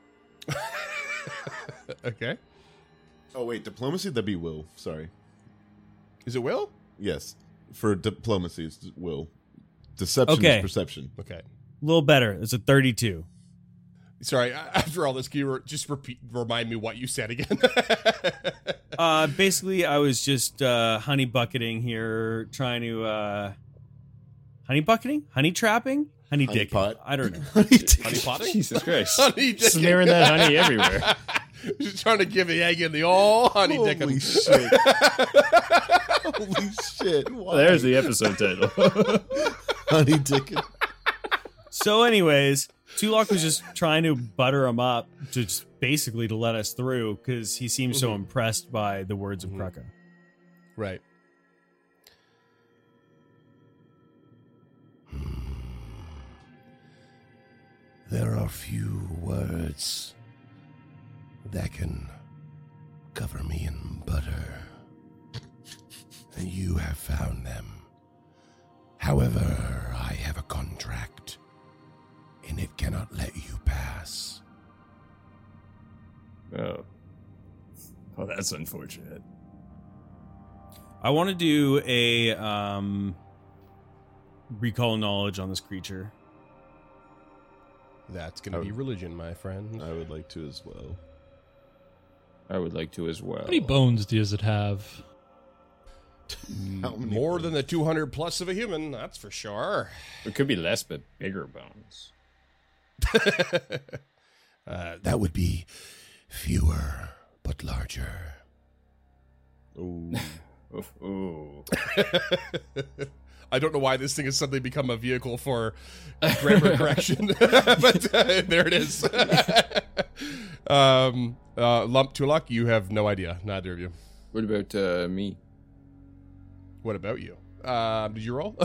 Okay. Oh, wait, diplomacy? That'd be will. Sorry. Is it Will? Yes. For diplomacy, it's will. Deception Okay. is perception. Okay. A little better. It's a 32. Sorry, after all this, can you just remind me what you said again? Basically, I was just honey bucketing here, trying to... honey bucketing? Honey trapping? Honey dicking? pot. I don't know. Honey potting? Jesus Christ. Honey dicking. Smearing that honey everywhere. Just trying to give the egg in the all honey Holy dicking. shit. Holy shit. Why? There's the episode title. Honey Dickin. So anyways, Tulok was just trying to butter him up to just basically to let us through because he seems so impressed by the words of Krucka. Right. There are few words that can cover me in butter, and you have found them. However, I have a contract, and it cannot let you pass. Oh. Oh, that's unfortunate. I want to do a recall knowledge on this creature. That's going to be religion, my friend. I would like to as well. I would like to as well. How many bones does it have? How many More bones? than the 200 plus of a human, that's for sure. It could be less, but bigger bones. That would be fewer but larger. Ooh. Ooh. I don't know why this thing has suddenly become a vehicle for grammar correction, but there it is. Lump Tulak, you have no idea. Neither of you. What about me? What about you? Did you roll?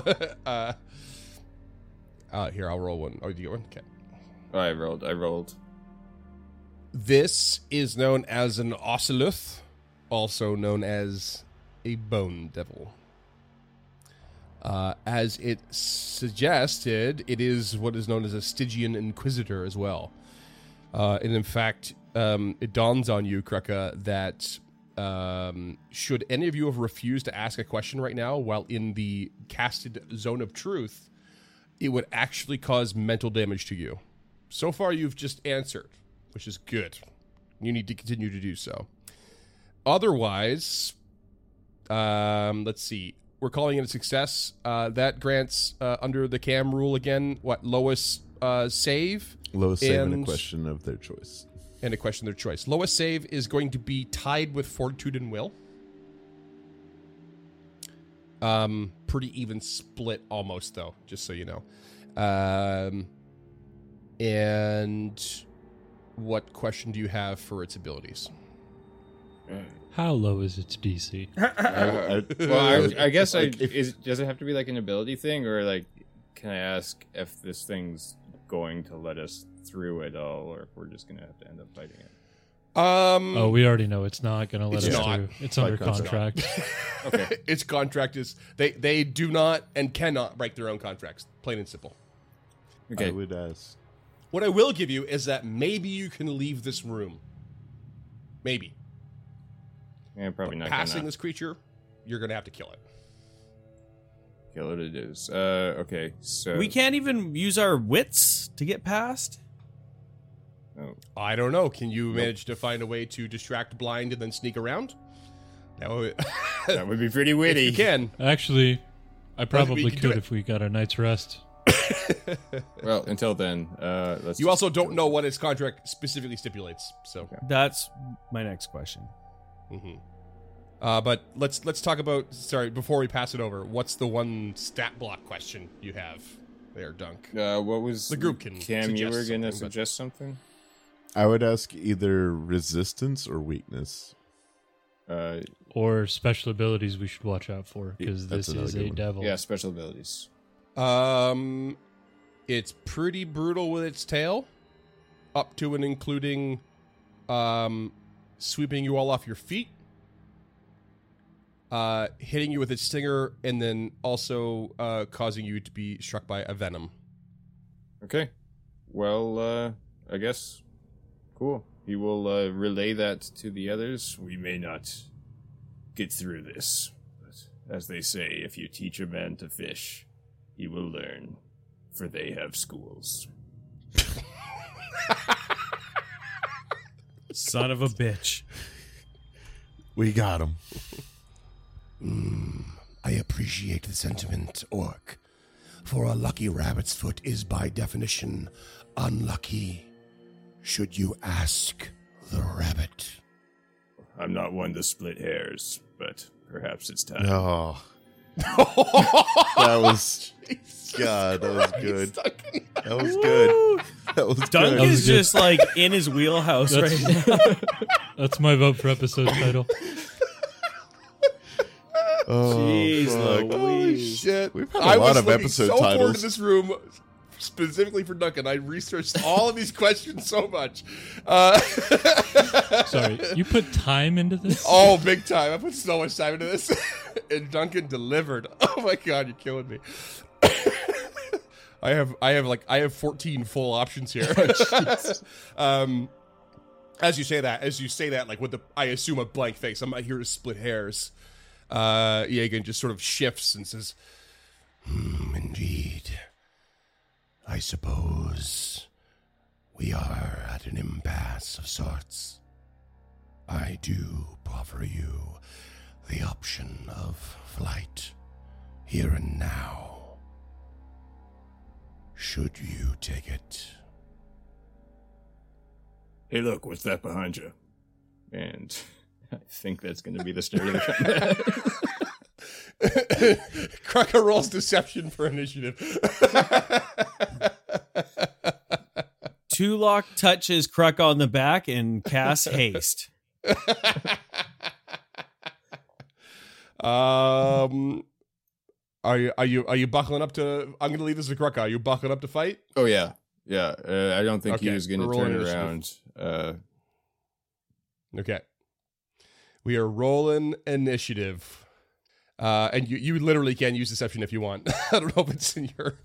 Here, I'll roll one. Oh, did you get one? Okay. Oh, I rolled. This is known as an Oceloth, also known as a bone devil. As it suggested, it is what is known as a Stygian Inquisitor as well. And in fact, it dawns on you, Krucka, that should any of you have refused to ask a question right now while in the casted zone of truth, it would actually cause mental damage to you. So far, you've just answered, which is good. You need to continue to do so. Otherwise, let's see. We're calling it a success. That grants, under the CAM rule again, lowest save? Lowest save and a And- question of their choice. And a question of their choice. Lowest save is going to be tied with Fortitude and Will. Pretty even split almost, though, just so you know. And what question do you have for its abilities? How low is its DC? I guess Like, does it have to be like an ability thing, or like can I ask if this thing's going to let us through at all, or if we're just gonna have to end up fighting it? Oh, we already know it's not going to let It's us not. through. It's under Like, it's not. contract. Okay. Its contract is they do not and cannot break their own contracts. Plain and simple. Okay. I would ask. What I will give you is that maybe you can leave this room. Maybe. Yeah, probably not Passing gonna this creature, you're going to have to kill it. kill it. It is. Okay. So We can't even use our wits to get past. Oh, I don't know. Can you manage to find a way to distract blind and then sneak around? That would, that would be pretty if witty. you can. Actually, I probably can do could it. if we got a night's rest. Well, until then, let's. You just- also don't know what its contract specifically stipulates. So, That's my next question. but let's talk about. Sorry, before we pass it over, what's the one stat block question you have there, Dunk? What was The group can Cam, you suggest were something, gonna but- suggest something? I would ask either resistance or weakness. Or special abilities we should watch out for, because That's this another is good a one. devil. Yeah, special abilities. It's pretty brutal with its tail, up to and including, sweeping you all off your feet, hitting you with its stinger, and then also causing you to be struck by a venom. Okay. Well, I guess. Cool. He will relay that to the others. We may not get through this, but as they say, if you teach a man to fish, he will learn, for they have schools. Son of a bitch. We got him. I appreciate the sentiment, Orc. For a lucky rabbit's foot is by definition unlucky. Should you ask the rabbit? I'm not one to split hairs, but perhaps it's time. Oh. That was God, that was good. That was good. That was Dunk good. is just like in his wheelhouse right now. That's my vote for episode title. Oh, Jeez fuck. Louise. Shit. We've had a lot of episode so forward titles. to this room specifically for Duncan. I researched all of these questions so much. Sorry, you put time into this? Oh, big time. I put so much time into this. And Duncan delivered. Oh my god, you're killing me. I have 14 full options here. As you say that, like with the, I assume a blank face. I'm not here to split hairs. Yagan just sort of shifts and says, Indeed. I suppose We are at an impasse of sorts. I do proffer you the option of flight here and now. Should you take it? Hey, look, what's that behind you? And I think that's going to be the start of the combat. Krucka rolls deception for initiative. Tulok touches Krucka on the back and casts haste. Are you buckling up to? I'm going to leave this to Krucka. Are you buckling up to fight? Oh, yeah. Yeah. I don't think he Okay, was going to we're turn rolling around. Okay. We are rolling initiative. And you literally can use deception if you want. I don't know if it's in your.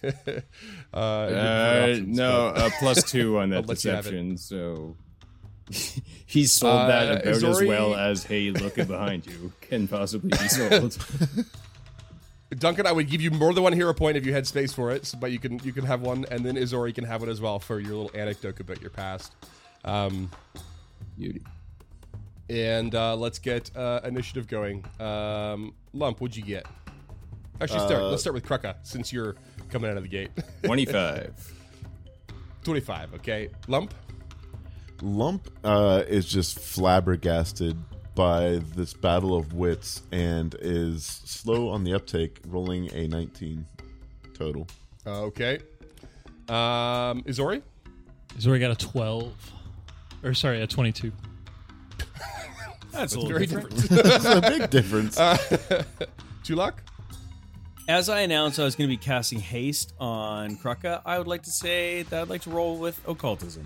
Options, no, but- +2 on that I'll let you have it. deception. So he sold that about as Zori- well as "Hey, look it behind you" can possibly be sold. Duncan, I would give you more than one hero point if you had space for it, but you can have one, and then Izori can have it as well for your little anecdote about your past. Beauty. And let's get initiative going. Lump, what'd you get? Actually, let's start with Krucka, since you're coming out of the gate. 25. 25, okay. Lump? Lump is just flabbergasted by this battle of wits and is slow on the uptake, rolling a 19 total. Okay. Izori? He's already got a 12. Or sorry, a 22. That's a It's little very different. different. That's a big difference. Tulok? As I announced I was going to be casting haste on Krucka, I would like to say that I'd like to roll with occultism.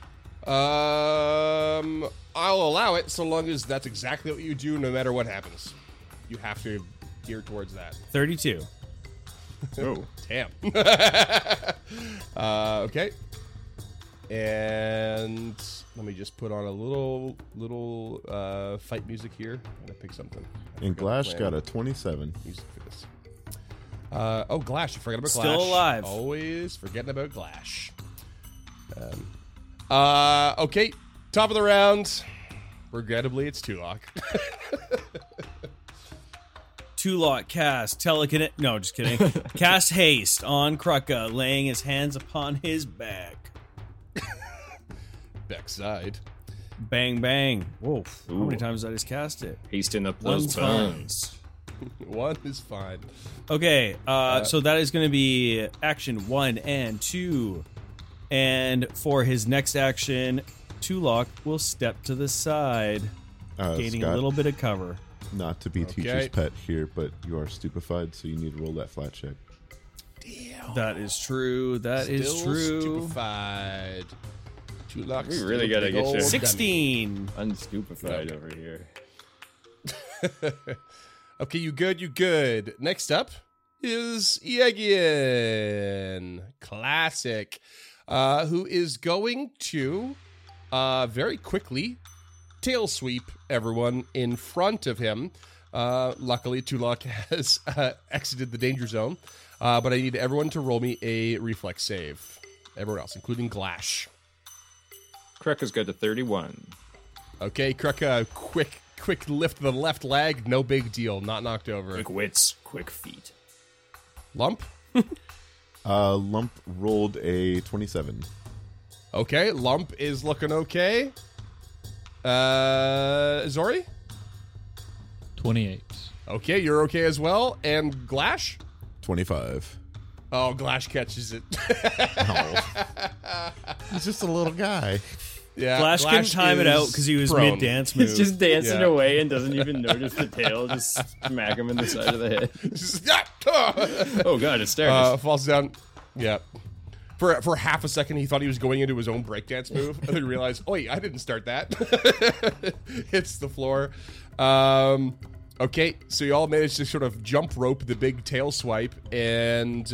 I'll allow it so long as that's exactly what you do no matter what happens. You have to gear towards that. 32. Oh. Damn. Okay. And let me just put on a little fight music here. I'm gonna pick something. And Glash got a 27. Music for this. Glash. You forgot about Glash. Still alive. Always forgetting about Glash. Okay. Top of the round. Regrettably, it's Tulok. Tulok cast telekinetic. No, just kidding. Cast haste on Krucka, laying his hands upon his back. Backside. Bang, bang. Whoa. How many Ooh. times did I just cast it? Pasting up One's those bones. One is fine. Okay, so that is going to be action 1 and 2. And for his next action, Tulok will step to the side, gaining Scott, a little bit of cover. not to be teacher's pet here, but you are stupefied, so you need to roll that flat check. That is true. That is Still true. stupefied. Tulok. We really gotta get you 16. Unstupefied over here. Okay, you good, you good. Next up is Yegian. Classic. Who is going to very quickly tail sweep everyone in front of him. Luckily, Tulok has exited the danger zone. But I need everyone to roll me a reflex save. Everyone else, including Glash. Krucka's got a 31. Okay, Krucka, quick lift of the left leg. No big deal. Not knocked over. Quick wits, quick feet. Lump? Lump rolled a 27. Okay, Lump is looking okay. Zori? 28. Okay, you're okay as well. And Glash? 25. Oh, Glash catches it. He's just a little guy. Yeah, Flash couldn't time it out is because he was prone. mid-dance move. It's just dancing Yeah. away and doesn't even notice the tail. Just smack him in the side of the head. Oh god, it started. Falls down. Yeah. For half a second, he thought he was going into his own breakdance move, and then realized, oh, wait, I didn't start that. Hits the floor. Okay, so you all managed to sort of jump rope the big tail swipe, and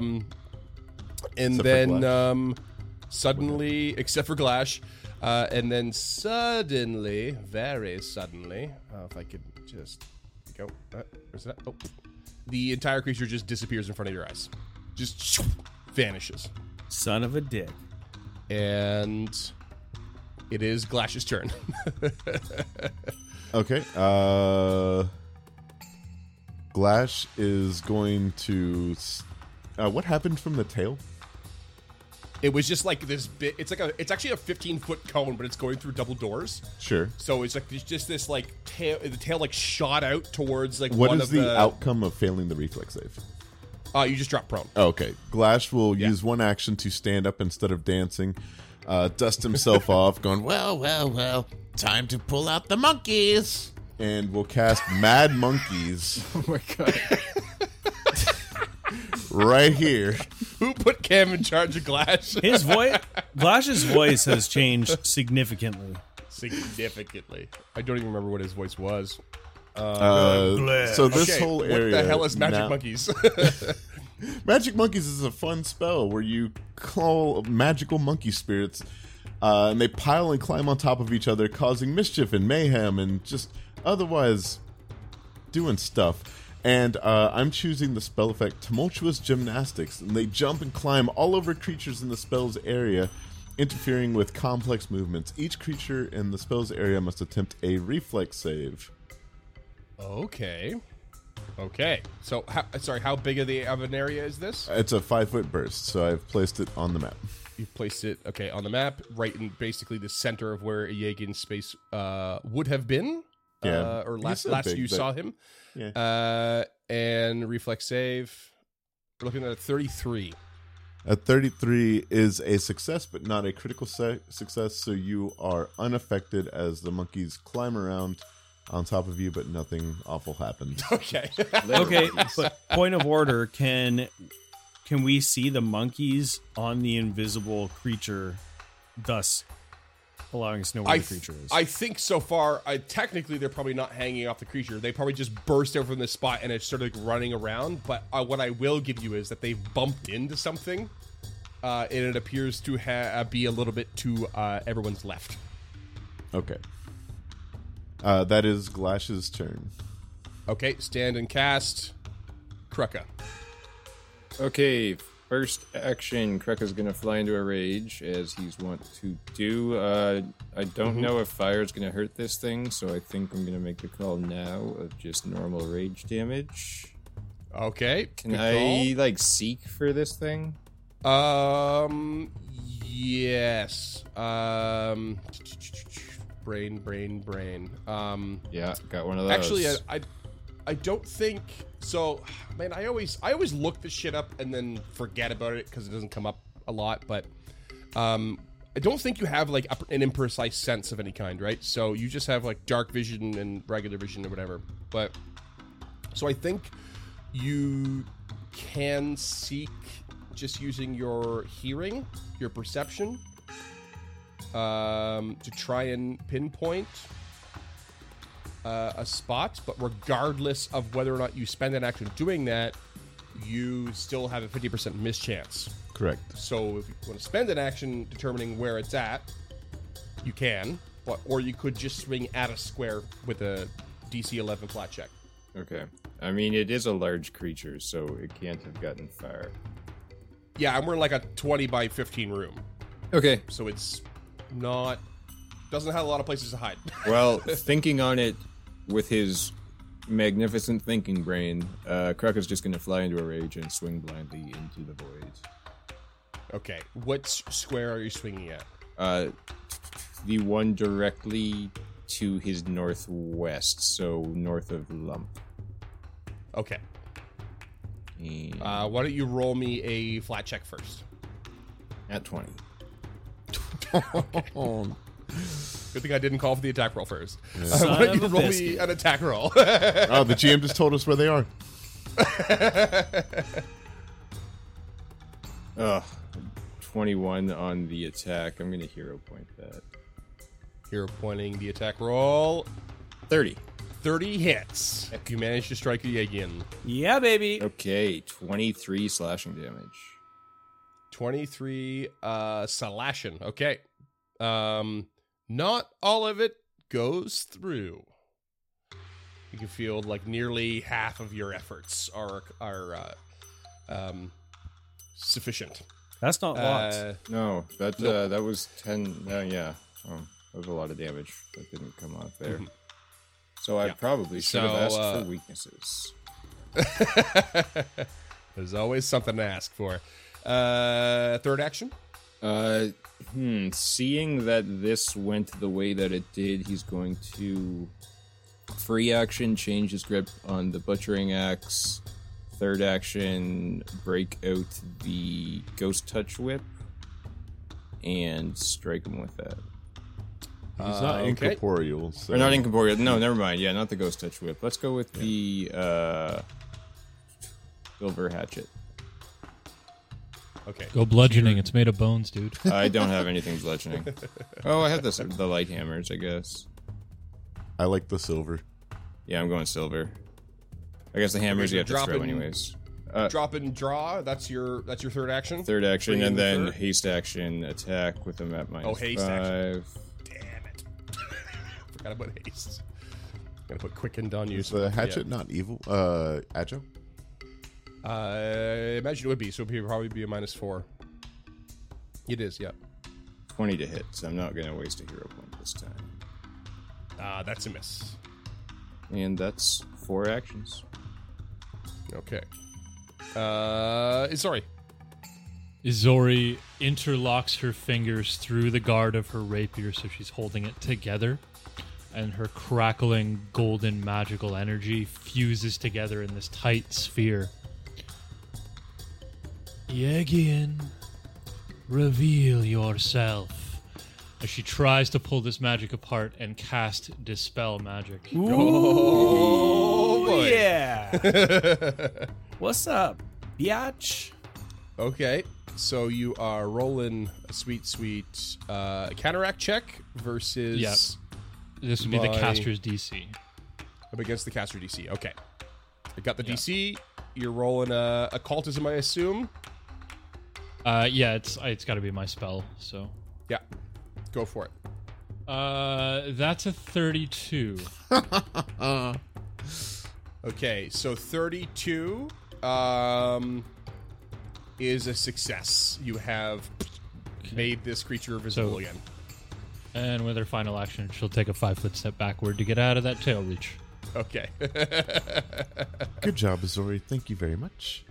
then suddenly, except for Glash, and then suddenly, very suddenly, if I could just go, where's that? Oh, the entire creature just disappears in front of your eyes, just vanishes. Son of a dick. And it is Glash's turn. Okay. Glash is going to. What happened from the tail? It was just like this bit. It's actually a 15-foot cone, but it's going through double doors. Sure. So it's like there's just this like tail. The tail like shot out towards like What one is of the outcome of failing the reflex save? You just drop prone. Okay. Glash will use one action to stand up instead of dancing, dust himself off, going, well, time to pull out the monkeys. And will cast Mad Monkeys Oh my god. right here. Who put Cam in charge of Glash? His voice, Glash's voice has changed significantly. Significantly. I don't even remember what his voice was. So this Okay, whole area. what the hell is Magic now- Monkeys? Magic Monkeys is a fun spell where you call magical monkey spirits, and they pile and climb on top of each other, causing mischief and mayhem and just otherwise doing stuff. And I'm choosing the spell effect Tumultuous Gymnastics, and they jump and climb all over creatures in the spell's area, interfering with complex movements. Each creature in the spell's area must attempt a reflex save. Okay. So, how big of an area is this? It's a 5-foot burst, so I've placed it on the map. You've placed it, on the map, right in basically the center of where Yeagin's space would have been. Yeah. Or He's last so big, you but- saw him. Yeah. And reflex save. We're looking at a 33. A 33 is a success, but not a critical success, so you are unaffected as the monkeys climb around on top of you, but nothing awful happens. Okay. Okay, but point of order, can we see the monkeys on the invisible creature, thus allowing us to know where the creature is? I think so far, technically they're probably not hanging off the creature. They probably just burst out from this spot and it's sort of like running around. But what I will give you is that they've bumped into something, and it appears to be a little bit to everyone's left. Okay. That is Glash's turn. Okay, stand and cast. Krucka. Okay, first action, Krucka's gonna fly into a rage, as he's wont to do. I don't know if fire's gonna hurt this thing, so I think I'm gonna make the call now of just normal rage damage. Okay. Can good I, seek for this thing? call. Yes. Brain. Yeah, got one of those. Actually, I don't think so. Man, I always look this shit up and then forget about it because it doesn't come up a lot. But I don't think you have like an imprecise sense of any kind, right? So you just have like dark vision and regular vision or whatever. But so I think you can seek just using your hearing, your perception, to try and pinpoint a spot, but regardless of whether or not you spend an action doing that, you still have a 50% miss chance. Correct. So if you want to spend an action determining where it's at, you can, or you could just swing at a square with a DC 11 flat check. Okay. I mean, it is a large creature, so it can't have gotten far. Yeah, I'm wearing like a 20 by 15 room, Okay. so it's doesn't have a lot of places to hide. Well, thinking on it with his magnificent thinking brain, Krucka's just gonna fly into a rage and swing blindly into the void. Okay, what square are you swinging at? The one directly to his northwest, so north of Lump. Okay. And Why don't you roll me a flat check first? at 20. Good thing I didn't call for the attack roll first. Son Why don't of you a roll me biscuit. an attack roll? Oh, the GM just told us where they are. Ugh. 21 on the attack. I'm gonna hero point that. Hero pointing the attack roll. 30. 30 hits. You managed to strike Yeagin. Yeah, baby. Okay, 23 slashing damage. 23 slashing. Okay. Not all of it goes through. You can feel like nearly half of your efforts are sufficient. That's not lots. No, that was 10. Yeah, that was a lot of damage that didn't come off there. So I probably should have asked for weaknesses. There's always something to ask for. Third action? Seeing that this went the way that it did, he's going to free action, change his grip on the butchering axe. Third action, break out the ghost touch whip and strike him with that. He's not incorporeal. So. Or not incorporeal. No, never mind. Yeah, not the ghost touch whip. Let's go with the silver hatchet. Okay. Go bludgeoning. It's made of bones, dude. I don't have anything bludgeoning. Oh, I have the light hammers, I guess. I like the silver. Yeah, I'm going silver. I guess the hammers you have to throw anyways. Drop and draw. That's your third action. Third action, Bring and in the then third. haste action attack with him at minus haste 5. action. Damn it! Forgot about haste. Gonna put quickened on you. Is the hatchet not evil? Agile? I imagine it would be. So it would probably be a -4. It is. Yeah. 20 to hit, so I'm not going to waste a hero point this time. That's a miss. And that's 4 actions. Okay. Sorry. Izori interlocks her fingers through the guard of her rapier, so she's holding it together, and her crackling golden magical energy fuses together in this tight sphere. Yegian, reveal yourself. As she tries to pull this magic apart and cast Dispel Magic. Oh, boy. Yeah. What's up, biatch? Okay. So you are rolling a sweet counteract check versus. Yep. This would be the caster's DC. Up against the caster DC. Okay. I got the DC. You're rolling a occultism, I assume. Yeah, it's got to be my spell. So. Yeah. Go for it. That's a 32. Okay, so 32 is a success. You have made this creature visible again. And with her final action, she'll take a 5-foot step backward to get out of that tail reach. Okay. Good job, Izori. Thank you very much.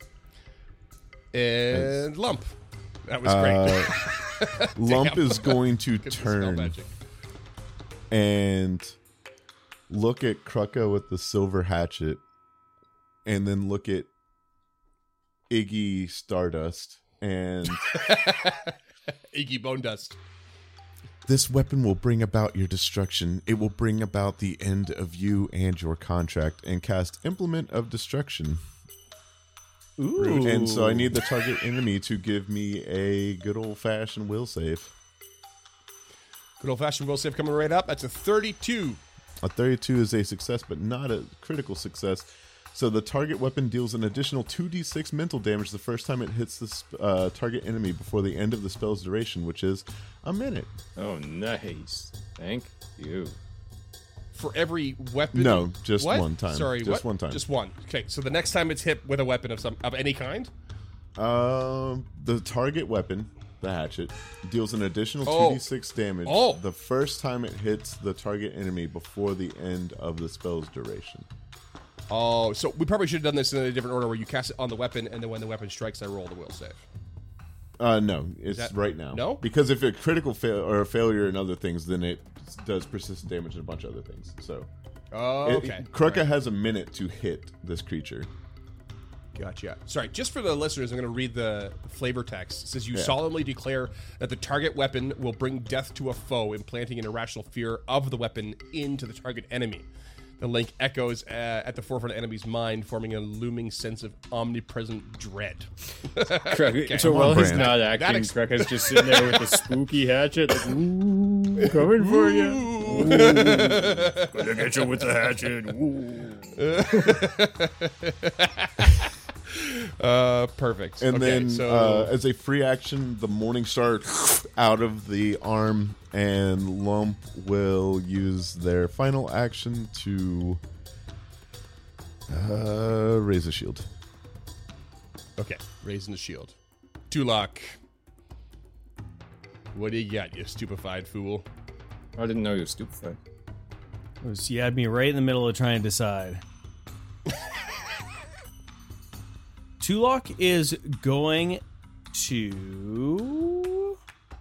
And Lump. That was great. Lump is going to Get the spell turn magic. and look at Krucka with the silver hatchet, and then look at Iggy Stardust, and Iggy Bone Dust. this weapon will bring about your destruction. It will bring about the end of you and your contract, and cast Implement of Destruction. Ooh. And so I need the target enemy to give me a good old-fashioned will save. Good old-fashioned will save coming right up. That's a 32. A 32 is a success, but not a critical success. So the target weapon deals an additional 2d6 mental damage the first time it hits the target enemy before the end of the spell's duration, which is a minute. Oh, nice. Thank you. For every weapon? No, just What? one time. Sorry, Just what? one time. Just one. Okay, so the next time it's hit with a weapon of any kind? The target weapon, the hatchet, deals an additional Oh. 2d6 damage Oh. the first time it hits the target enemy before the end of the spell's duration. Oh, so we probably should have done this in a different order where you cast it on the weapon, and then when the weapon strikes, I roll the will save. No, it's that- right now. No? Because if a critical or a failure in other things, then it does persistent damage and a bunch of other things. So, Oh, okay. Krucka has a minute to hit this creature. Gotcha. Sorry, just for the listeners, I'm going to read the flavor text. It says, you Yeah. solemnly declare that the target weapon will bring death to a foe, implanting an irrational fear of the weapon into the target enemy. The link echoes at the forefront of the enemy's mind, forming a looming sense of omnipresent dread. Krucka, so Come while on, he's Brand. not That acting, ex- Krucka's just sitting there with a spooky hatchet. Like, ooh, coming for you. Ooh, gonna get you with the hatchet. Ooh. Perfect. And Okay, then, so as a free action, the Morning Star out of the arm, and Lump will use their final action to raise a shield. okay, raising the shield. Tulok. What do you got, you stupefied fool? I didn't know you were stupefied. You had me right in the middle of trying to decide. Tulok is going to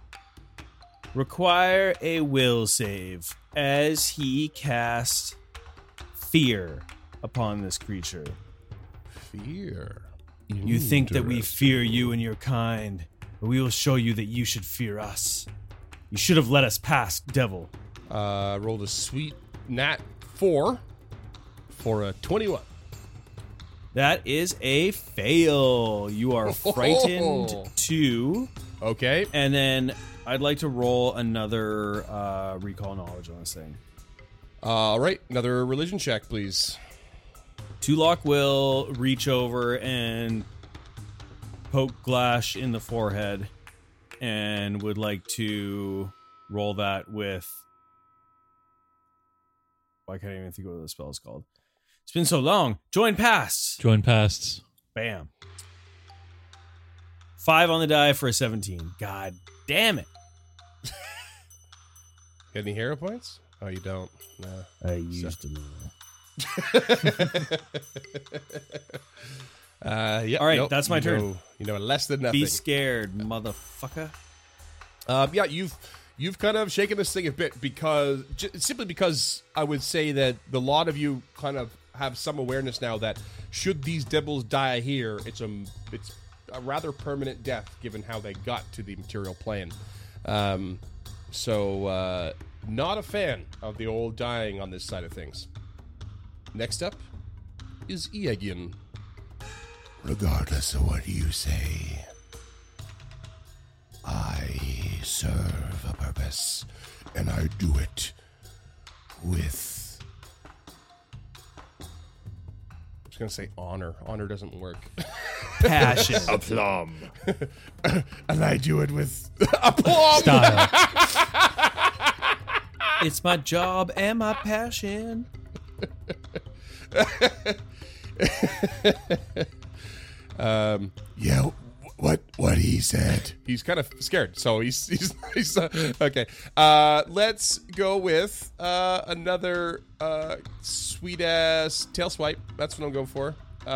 require a will save as he casts fear upon this creature. Fear. You think that we fear you and your kind, but we will show you that you should fear us. You should have let us pass, devil. Rolled a sweet nat 4 for a 21. That is a fail. You are frightened too. Okay. And then I'd like to roll another recall knowledge on this thing. All right. Another religion check, please. Tulok will reach over and poke Glash in the forehead and would like to roll that with... I can't even think of what the spell is called. It's been so long. Join pasts. Join pasts. Bam. 5 on the die for a 17. God damn it. Got any hero points? Oh, you don't. No. I used them. Yeah. All right, nope, that's my turn. You know, less than nothing. Be scared, motherfucker. Yeah, you've kind of shaken this thing a bit because simply because I would say that the lot of you kind of have some awareness now that should these devils die here, it's a rather permanent death given how they got to the material plane. So not a fan of the old dying on this side of things. Next up is Eagian. Regardless of what you say, I serve a purpose, and I do it with... I was going to say honor. Honor doesn't work. Passion. Aplomb. And I do it with... Style. It's my job and my passion. Yeah, what he said. He's kind of scared, so he's okay. Let's go with another sweet ass tail swipe. That's what I'm going for.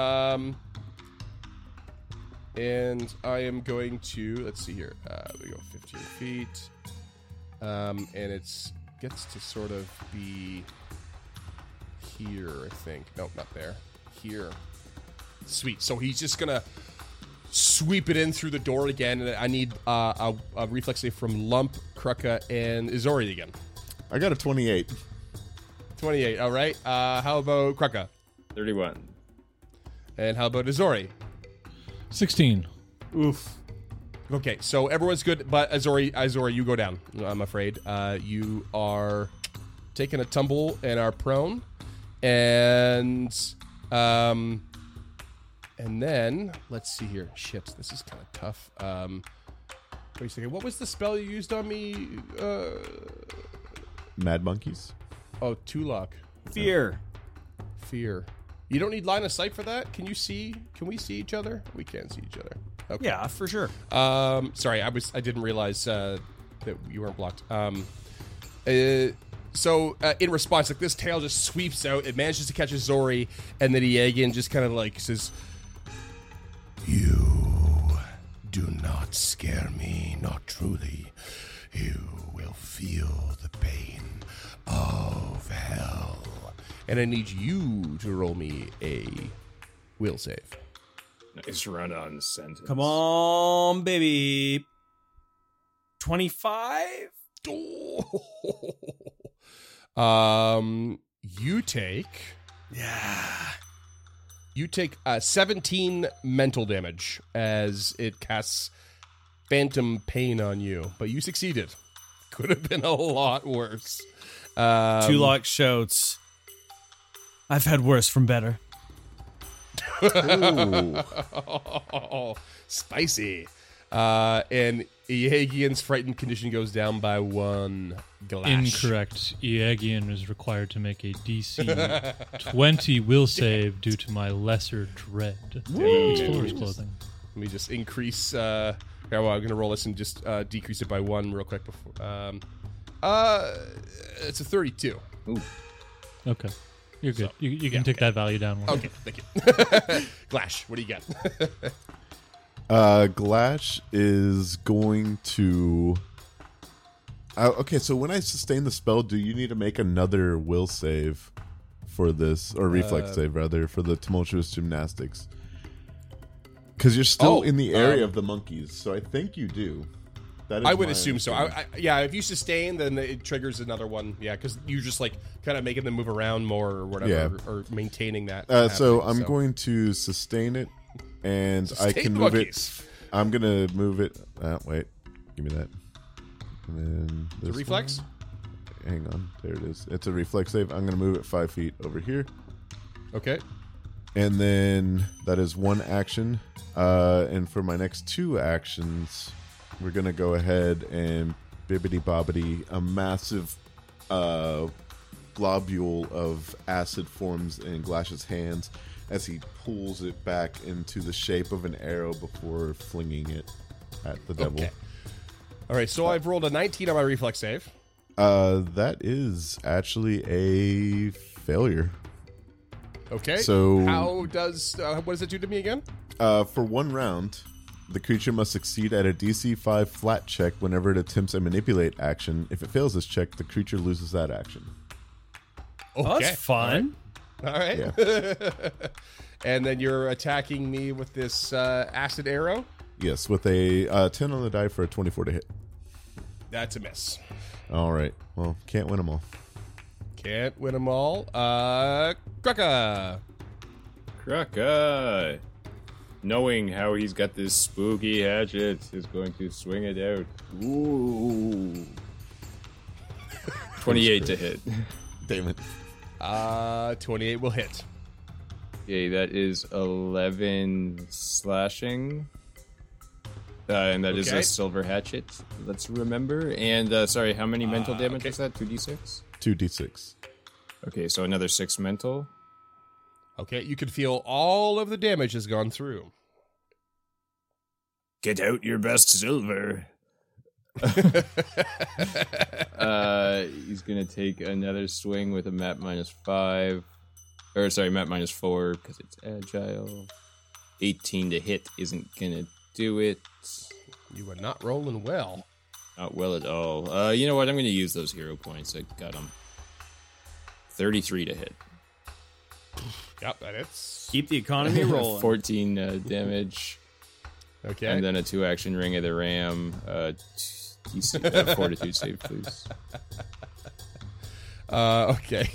And I am going to, let's see here. We go 15 feet, and it's gets to sort of be here, I think. Nope, not there. Here. Sweet. So he's just gonna sweep it in through the door again, and I need a reflex save from Lump, Krucka, and Izori again. I got a 28. 28. All right. How about Krucka? 31. And how about Izori? 16. Oof. Okay, so everyone's good, but Izori, you go down. I'm afraid. You are taking a tumble and are prone, and then let's see here. Shit, this is kind of tough. Wait a second. What was the spell you used on me? Mad monkeys. Oh, Tulok. Fear. Fear. You don't need line of sight for that? Can we see each other? We can see each other. Okay. Yeah, for sure. Sorry, I didn't realize that you weren't blocked. So in response, like this tail just sweeps out. It manages to catch Izori, and then Eagian just kind of like says, You do not scare me, not truly. You will feel the pain of hell. and I need you to roll me a will save. Nice run-on sentence. Come on, baby. 25? You take... Yeah. You take 17 mental damage as it casts phantom pain on you, but you succeeded. Could have been a lot worse. Tulok shouts, I've had worse from better. Spicy. And Eagian's frightened condition goes down by 1 glash. Incorrect. Eagian is required to make a DC 20 will save due to my lesser dread. Explorer's clothing. Let me just increase. Yeah, well, I'm gonna roll this and just decrease it by 1 real quick before. It's a 32. Ooh. Okay. You're good. So, You can take that value down one. Okay, thank you. Glash, what do you got? Glash is going to. Okay, so when I sustain the spell, do you need to make another will save for this, or reflex save rather, for the tumultuous gymnastics? Because you're still in the area of the monkeys, so I think you do. That is I would my assume so. understanding. Yeah, if you sustain, then it triggers another one. Yeah, because you're just like kind of making them move around more or whatever, Yeah. or maintaining that. So happening, I'm going to sustain it, and I Sustain can the move monkeys. it. I'm gonna move it. Wait, give me that. And then The this reflex? one. Hang on, there it is. It's a reflex save. I'm gonna move it 5 feet over here, Okay. and then that is one action. And for my next 2 actions, we're gonna go ahead and bibbity bobbity a massive globule of acid forms in Glash's hands as he pulls it back into the shape of an arrow before flinging it at the devil. Okay. All right, so I've rolled a 19 on my reflex save. That is actually a failure. Okay. So- how does what does it do to me again? For 1 round, the creature must succeed at a DC 5 flat check whenever it attempts a manipulate action. If it fails this check, the creature loses that action. Okay. Oh, that's fun. All right. Yeah. And then you're attacking me with this acid arrow. Yes, with a 10 on the die for a 24 to hit. That's a miss. All right. Well, can't win them all. Can't win them all. Kraka. Kraka, knowing how he's got this spooky hatchet, is going to swing it out. Ooh. 28 to hit. Damn it. 28 will hit. Okay, that is 11 slashing. And that is Okay. a silver hatchet, let's remember. And, sorry, how many mental damage okay. is that? 2d6? 2d6. Okay, so another 6 mental. Okay, you can feel all of the damage has gone through. Get out your best silver. He's gonna take another swing with a map -5. Or sorry, map -4 because it's agile. 18 to hit isn't gonna do it. You are not rolling well. Not well at all. You know what? I'm gonna use those hero points. I got them. 33 to hit. Yep, that hits. Keep the economy rolling. 14 damage. Okay. And then a 2-action Ring of the Ram. Fortitude save, please. Okay.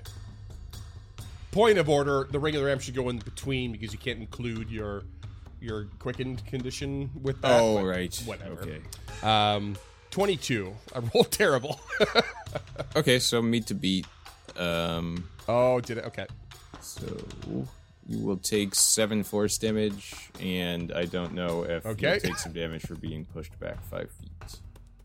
Point of order: the Ring of the Ram should go in between because you can't include your quickened condition with that. Oh, but right. Whatever. Okay. 22. I rolled terrible. Okay, so meet to beat. Oh, did it? Okay. So you will take 7 force damage, and I don't know if Okay. you'll take some damage for being pushed back 5 feet.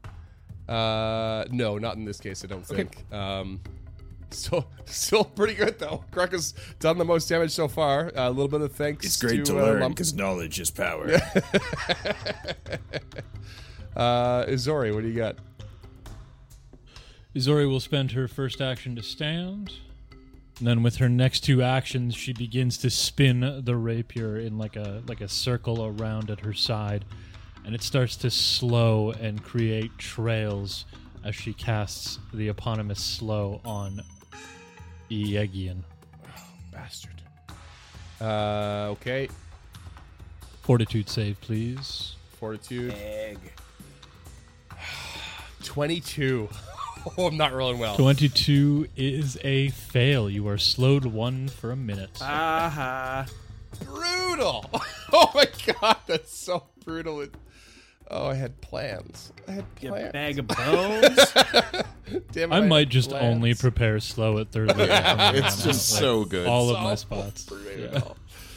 No, not in this case. I don't think. Still pretty good though. Kraka's done the most damage so far. A little bit of thanks. It's great to learn because knowledge is power. Izori, what do you got? Izori will spend her first action to stand. And then with her next 2 actions, she begins to spin the rapier in like a circle around at her side. And it starts to slow and create trails as she casts the eponymous slow on Iegian. Bastard. Okay. Fortitude save, please. Fortitude. 22. Oh, I'm not rolling well. 22 is a fail. You are slowed 1 for a minute. Aha. Brutal. Oh my god, that's so brutal. Oh, I had plans. You bag of bones. Damn it, I had might just plans. only prepare slow at third level. from now It's on just out. so good. All of So my spots. brutal.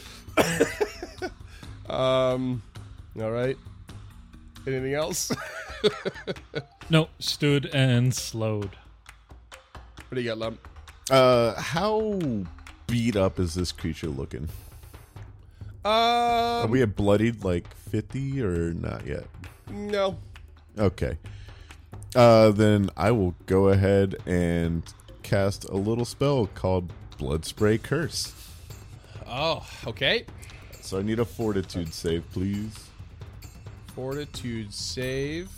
All right. Anything else? No, stood and slowed. What do you got, Lump? How beat up is this creature looking? Are we at bloodied like 50 or not yet? No. Okay. Then I will go ahead and cast a little spell called Blood Spray Curse. Oh, okay. So I need a fortitude save, please. Fortitude save.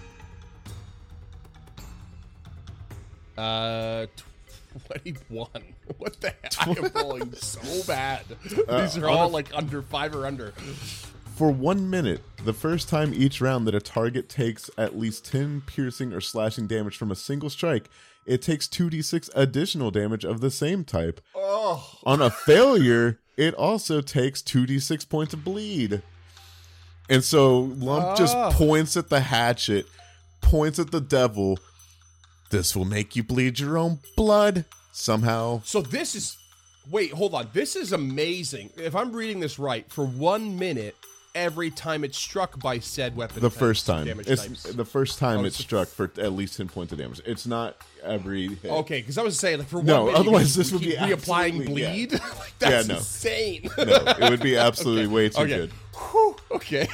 21. What the heck? I am rolling so bad. These are all like under 5 or under. For 1 minute, the first time each round that a target takes at least 10 piercing or slashing damage from a single strike, it takes 2d6 additional damage of the same type. Oh. On a failure, it also takes 2d6 points of bleed. And so Lump just points at the hatchet, points at the devil. This will make you bleed your own blood somehow. So this is... Wait, hold on. This is amazing. If I'm reading this right, for 1 minute, every time it's struck by said weapon The types, first time. damage It's types. the first time Oh, it's it's struck for at least 10 points of damage. It's not every hit. Okay, because I was saying, like, for 1 No, minute, otherwise you this would keep be reapplying absolutely- yeah. bleed? Like, that's no. insane. No, it would be absolutely way too Okay. good. Whew, okay.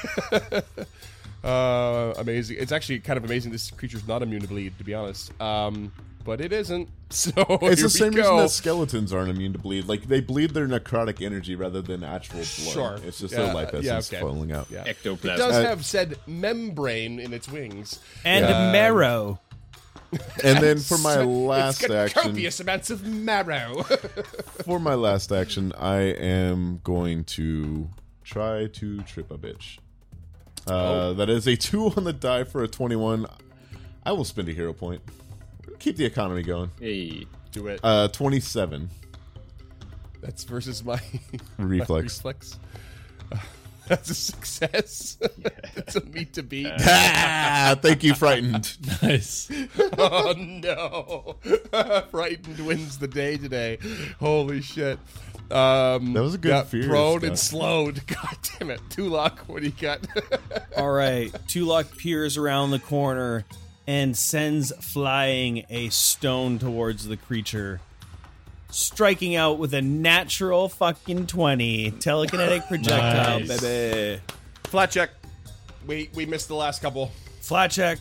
Amazing. It's actually kind of amazing this creature's not immune to bleed, to be honest. But it isn't. So It's here the same we reason go. that skeletons aren't immune to bleed. Like, they bleed their necrotic energy rather than actual blood. Sure. It's just Yeah, their life yeah, essence okay. flowing out. Yeah. Ectoplasm. It does have said membrane in its wings. And marrow. And then for my So last it's got action, copious amounts of marrow. for my last action, I am going to try to trip a bitch. That is a 2 on the die for a 21. I will spend a hero point. Keep the economy going. Hey. Do it. 27 That's versus my reflex. reflex. That's a success. It's a meat to beat. Thank you, frightened. Nice. Oh no! Frightened wins the day today. Holy shit! That was a good fear, Prone Scott. and slowed. God damn it! Tulok, what do you got? All right. Tulok peers around the corner and sends flying a stone towards the creature, striking out with a natural fucking 20. Telekinetic projectile, Nice. baby. Flat check. We missed the last couple. Flat check.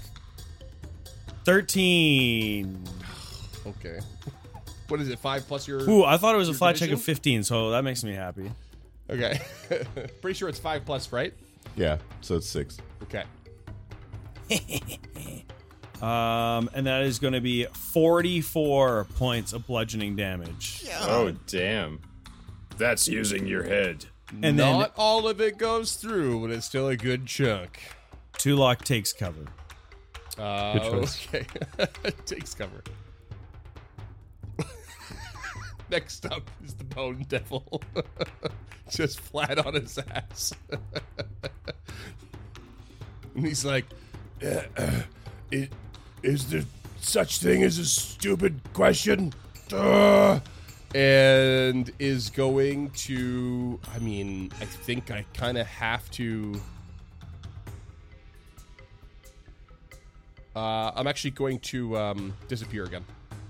13. Okay. What is it? 5 plus your. Ooh, I thought it was a Your flat check division? of 15, so that makes me happy. Okay. Pretty sure it's 5 plus, right? Yeah, so it's 6. Okay. And that is going to be 44 points of bludgeoning damage. Oh, damn. That's using your head. And then Not all of it goes through, but it's still a good chunk. Tulok takes cover. Good choice. Okay. Takes cover. Next up is the Bone Devil. Just flat on his ass. And he's like, is there such thing as a stupid question? And is going to, I mean, I think I kind of have to. I'm actually going to disappear again.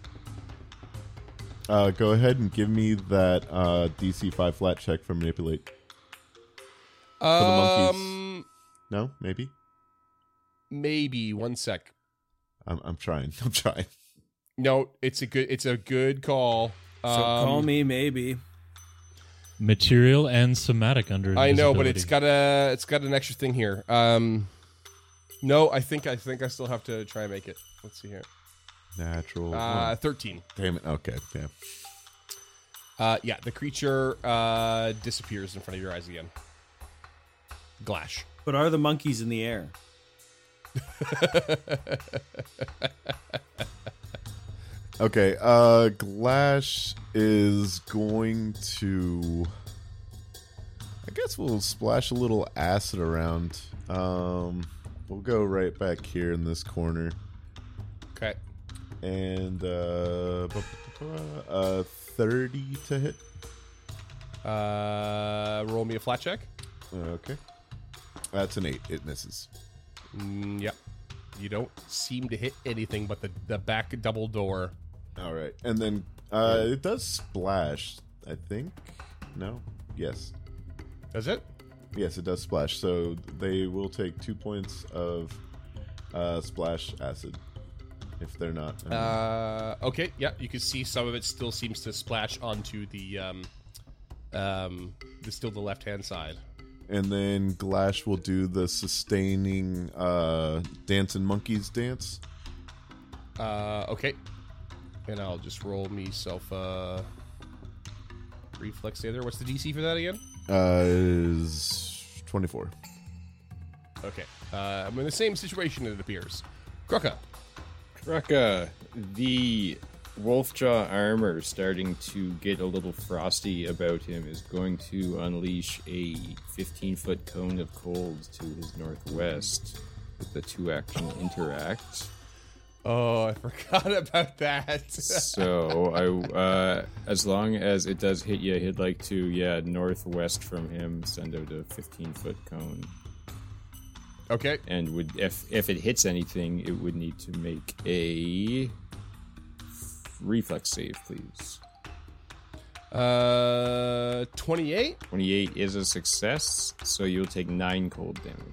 Go ahead and give me that DC 5 flat check for manipulate. For the monkeys. No, maybe. Maybe 1 sec. I'm trying. I'm trying. No, it's a good call. So call me maybe. Material and somatic under. I know, but invisibility. it's got an extra thing here. No, I think I still have to try and make it. Let's see here. Natural. 13. Damn it. Okay. Yeah. Yeah, the creature disappears in front of your eyes again. Glash. But are the monkeys in the air? Okay. Glash is going to. I guess we'll splash a little acid around. We'll go right back here in this corner. Okay. And 30 to hit. Roll me a flat check. Okay. That's an 8. It misses. Yep. You don't seem to hit anything but the back double door. All right. And then it does splash, I think. No? Yes. Does it? Yes, it does splash. So they will take 2 points of splash acid if they're not. Okay, yeah, you can see some of it still seems to splash onto the still the left-hand side. And then Glash will do the sustaining Dancing Monkeys dance. Okay. And I'll just roll myself reflex there. What's the DC for that again? Is 24. Okay. I'm in the same situation, it appears. Krucka. Krucka, the Wolfjaw armor starting to get a little frosty about him is going to unleash a 15-foot cone of cold to his northwest with the 2-action interact. Oh, I forgot about that. So, as long as it does hit you, he'd like to, northwest from him, send out a 15-foot cone. Okay. And would if it hits anything, it would need to make a reflex save, please. 28? 28 is a success, so you'll take 9 cold damage.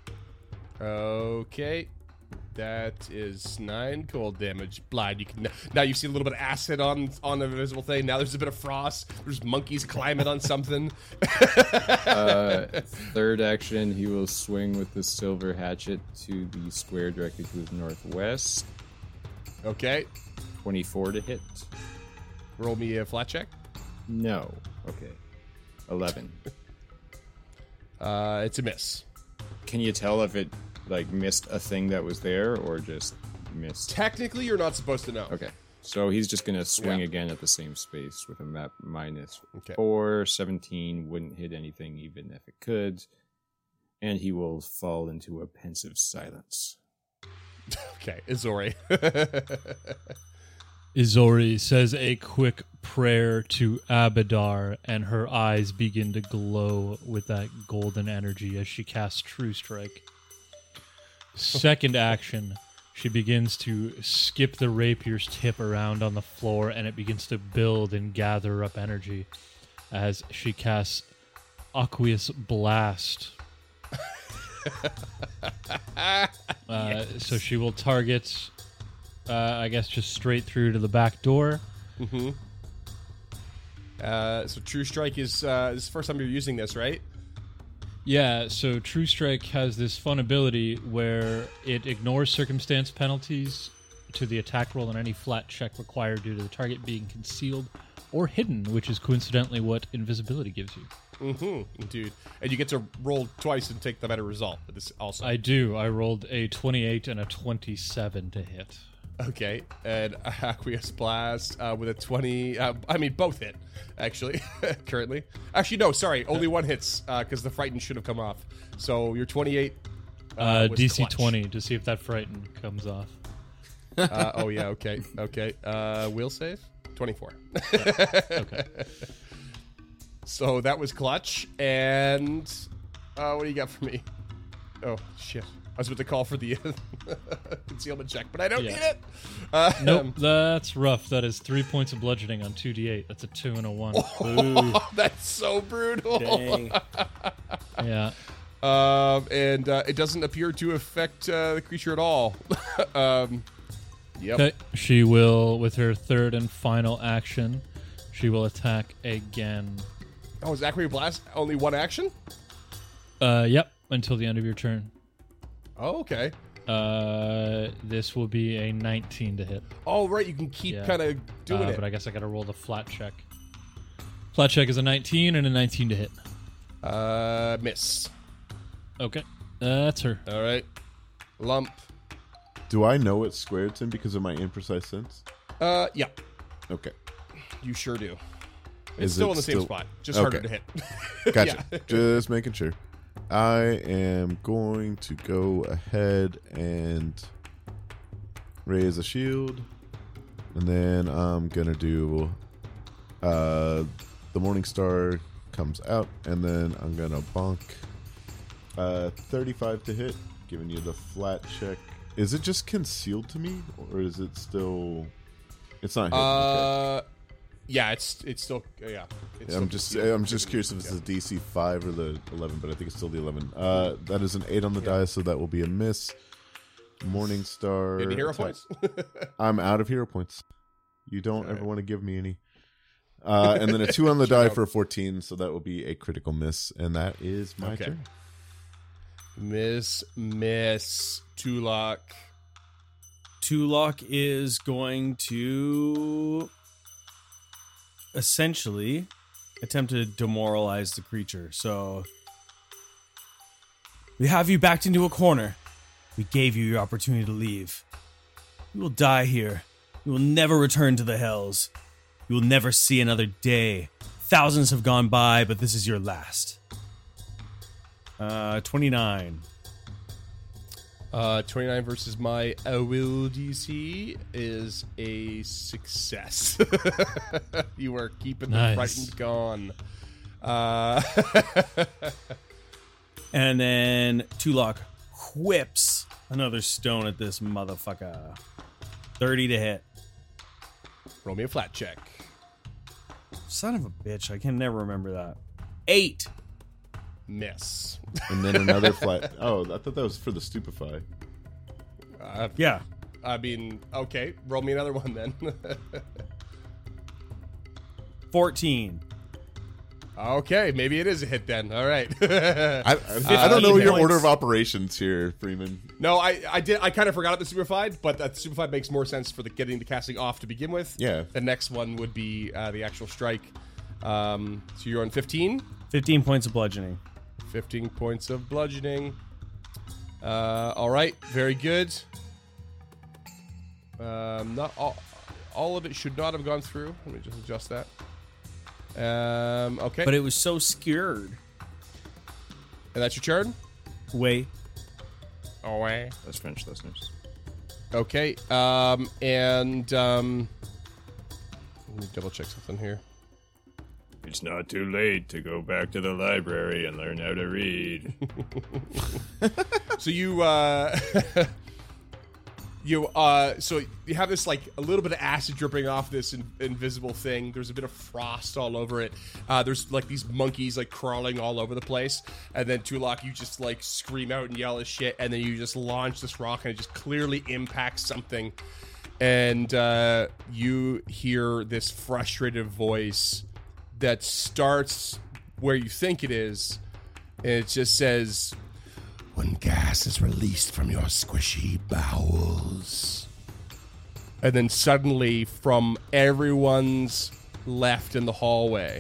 Okay. That is 9 cold damage. Blind. You can now you see a little bit of acid on the invisible thing. Now there's a bit of frost. There's monkeys climbing on something. Third action, he will swing with the silver hatchet to the square directly to his northwest. Okay. 24 to hit. Roll me a flat check. No. Okay. 11. It's a miss. Can you tell if it missed a thing that was there or just missed? Technically, you're not supposed to know. Okay. So he's just going to swing again at the same space with a map minus Okay. 4. 17 wouldn't hit anything even if it could. And he will fall into a pensive silence. Okay, Izori. Izori says a quick prayer to Abadar, and her eyes begin to glow with that golden energy as she casts True Strike. Second action, she begins to skip the rapier's tip around on the floor, and it begins to build and gather up energy as she casts Aqueous Blast. So she will target, I guess, just straight through to the back door. Mm-hmm. So True Strike is this is the first time you're using this, right? Yeah, so True Strike has this fun ability where it ignores circumstance penalties to the attack roll on any flat check required due to the target being concealed or hidden, which is coincidentally what invisibility gives you. Mm-hmm, dude. And you get to roll twice and take the better result. But this also. I do. I rolled a 28 and a 27 to hit. Okay, and Aqueous Blast with a 20. I mean, both hit, actually, currently. Actually, no, sorry. Only one hits because the Frighten should have come off. So your 28 was DC clutch. 20 to see if that Frighten comes off. Oh, yeah, okay. Will save? 24. Okay. So that was clutch. And what do you got for me? Oh, shit. I was about to call for the concealment check, but I don't need it. Nope, that's rough. That is 3 points of bludgeoning on 2d8. That's a 2 and a 1. Oh, that's so brutal. Dang. Yeah. And it doesn't appear to affect the creature at all. Yep. Okay. She will, with her third and final action, she will attack again. Oh, is Aqueous Blast only one action? Yep, until the end of your turn. Oh, okay. This will be a 19 to hit. Oh, right. You can keep kind of doing it. But I guess I got to roll the flat check. Flat check is a 19 and a 19 to hit. Miss. Okay. That's her. All right. Lump. Do I know it's Squareton because of my imprecise sense? Yeah. Okay. You sure do. Is It's still it in the same still- spot. Just harder Okay. to hit. Gotcha. Yeah. Just making sure. I am going to go ahead and raise a shield. And then I'm going to do the Morning Star comes out. And then I'm going to bonk 35 to hit, giving you the flat check. Is it just concealed to me? Or is it still... It's not hidden. Okay. Yeah, it's still, yeah. I'm just curious if it's the DC 5 or the 11, but I think it's still the 11. That is an 8 on the die, so that will be a miss. Morningstar. Any hero points? I'm out of hero points. You don't ever want to give me any. And then a 2 on the die for a 14, so that will be a critical miss, and that is my turn. Miss Tulok. Tulok is going to essentially attempt to demoralize the creature. So, we have you backed into a corner. We gave you your opportunity to leave. You will die here. You will never return to the Hells. You will never see another day. Thousands have gone by, but this is your last. 29. 29 versus my will DC is a success. You are keeping the frightened gone. And then Tulok whips another stone at this motherfucker. 30 to hit. Roll me a flat check. Son of a bitch, I can never remember that. 8. Miss. And then another flat. Oh, I thought that was for the stupefy. Yeah. I mean, okay. Roll me another one then. 14. Okay, maybe it is a hit then. All right. I don't know your order of operations here, Freeman. No, I kind of forgot the Superfied, but that Superfied makes more sense for getting the casting off to begin with. Yeah. The next one would be the actual strike. So you're on 15? 15 points of bludgeoning. 15 points of bludgeoning. All right, very good. Not all of it should not have gone through. Let me just adjust that. Okay. But it was so scared. And that's your turn? Wait. Oh, wait. That's French listeners. Okay. Let me double check something here. It's not too late to go back to the library and learn how to read. So so you have this like a little bit of acid dripping off this invisible thing. There's a bit of frost all over it. There's like these monkeys like crawling all over the place. And then Tulok, you just like scream out and yell as shit, and then you just launch this rock and it just clearly impacts something. And you hear this frustrated voice that starts where you think it is, and it just says, "When gas is released from your squishy bowels." And then suddenly, from everyone's left in the hallway,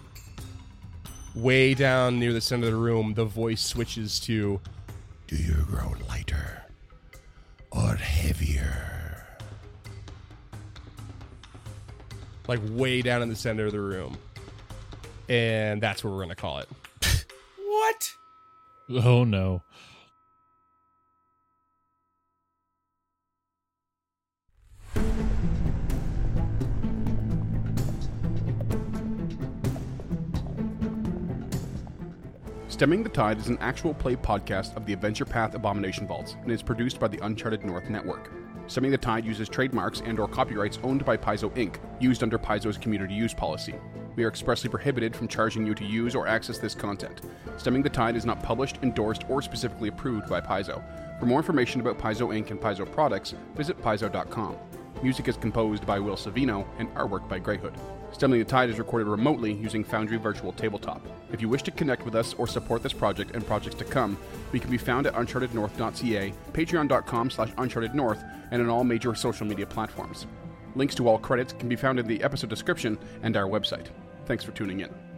way down near the center of the room, the voice switches to, "Do you grow lighter or heavier?" like way down in the center of the room. And that's what we're going to call it. What? Oh, no. Stemming the Tide is an actual play podcast of the Adventure Path Abomination Vaults and is produced by the Uncharted North Network. Stemming the Tide uses trademarks and/or copyrights owned by Paizo Inc., used under Paizo's community use policy. We are expressly prohibited from charging you to use or access this content. Stemming the Tide is not published, endorsed, or specifically approved by Paizo. For more information about Paizo Inc. and Paizo products, visit paizo.com. Music is composed by Will Savino and artwork by Greyhood. Stemming the Tide is recorded remotely using Foundry Virtual Tabletop. If you wish to connect with us or support this project and projects to come, we can be found at unchartednorth.ca, patreon.com/unchartednorth, and on all major social media platforms. Links to all credits can be found in the episode description and our website. Thanks for tuning in.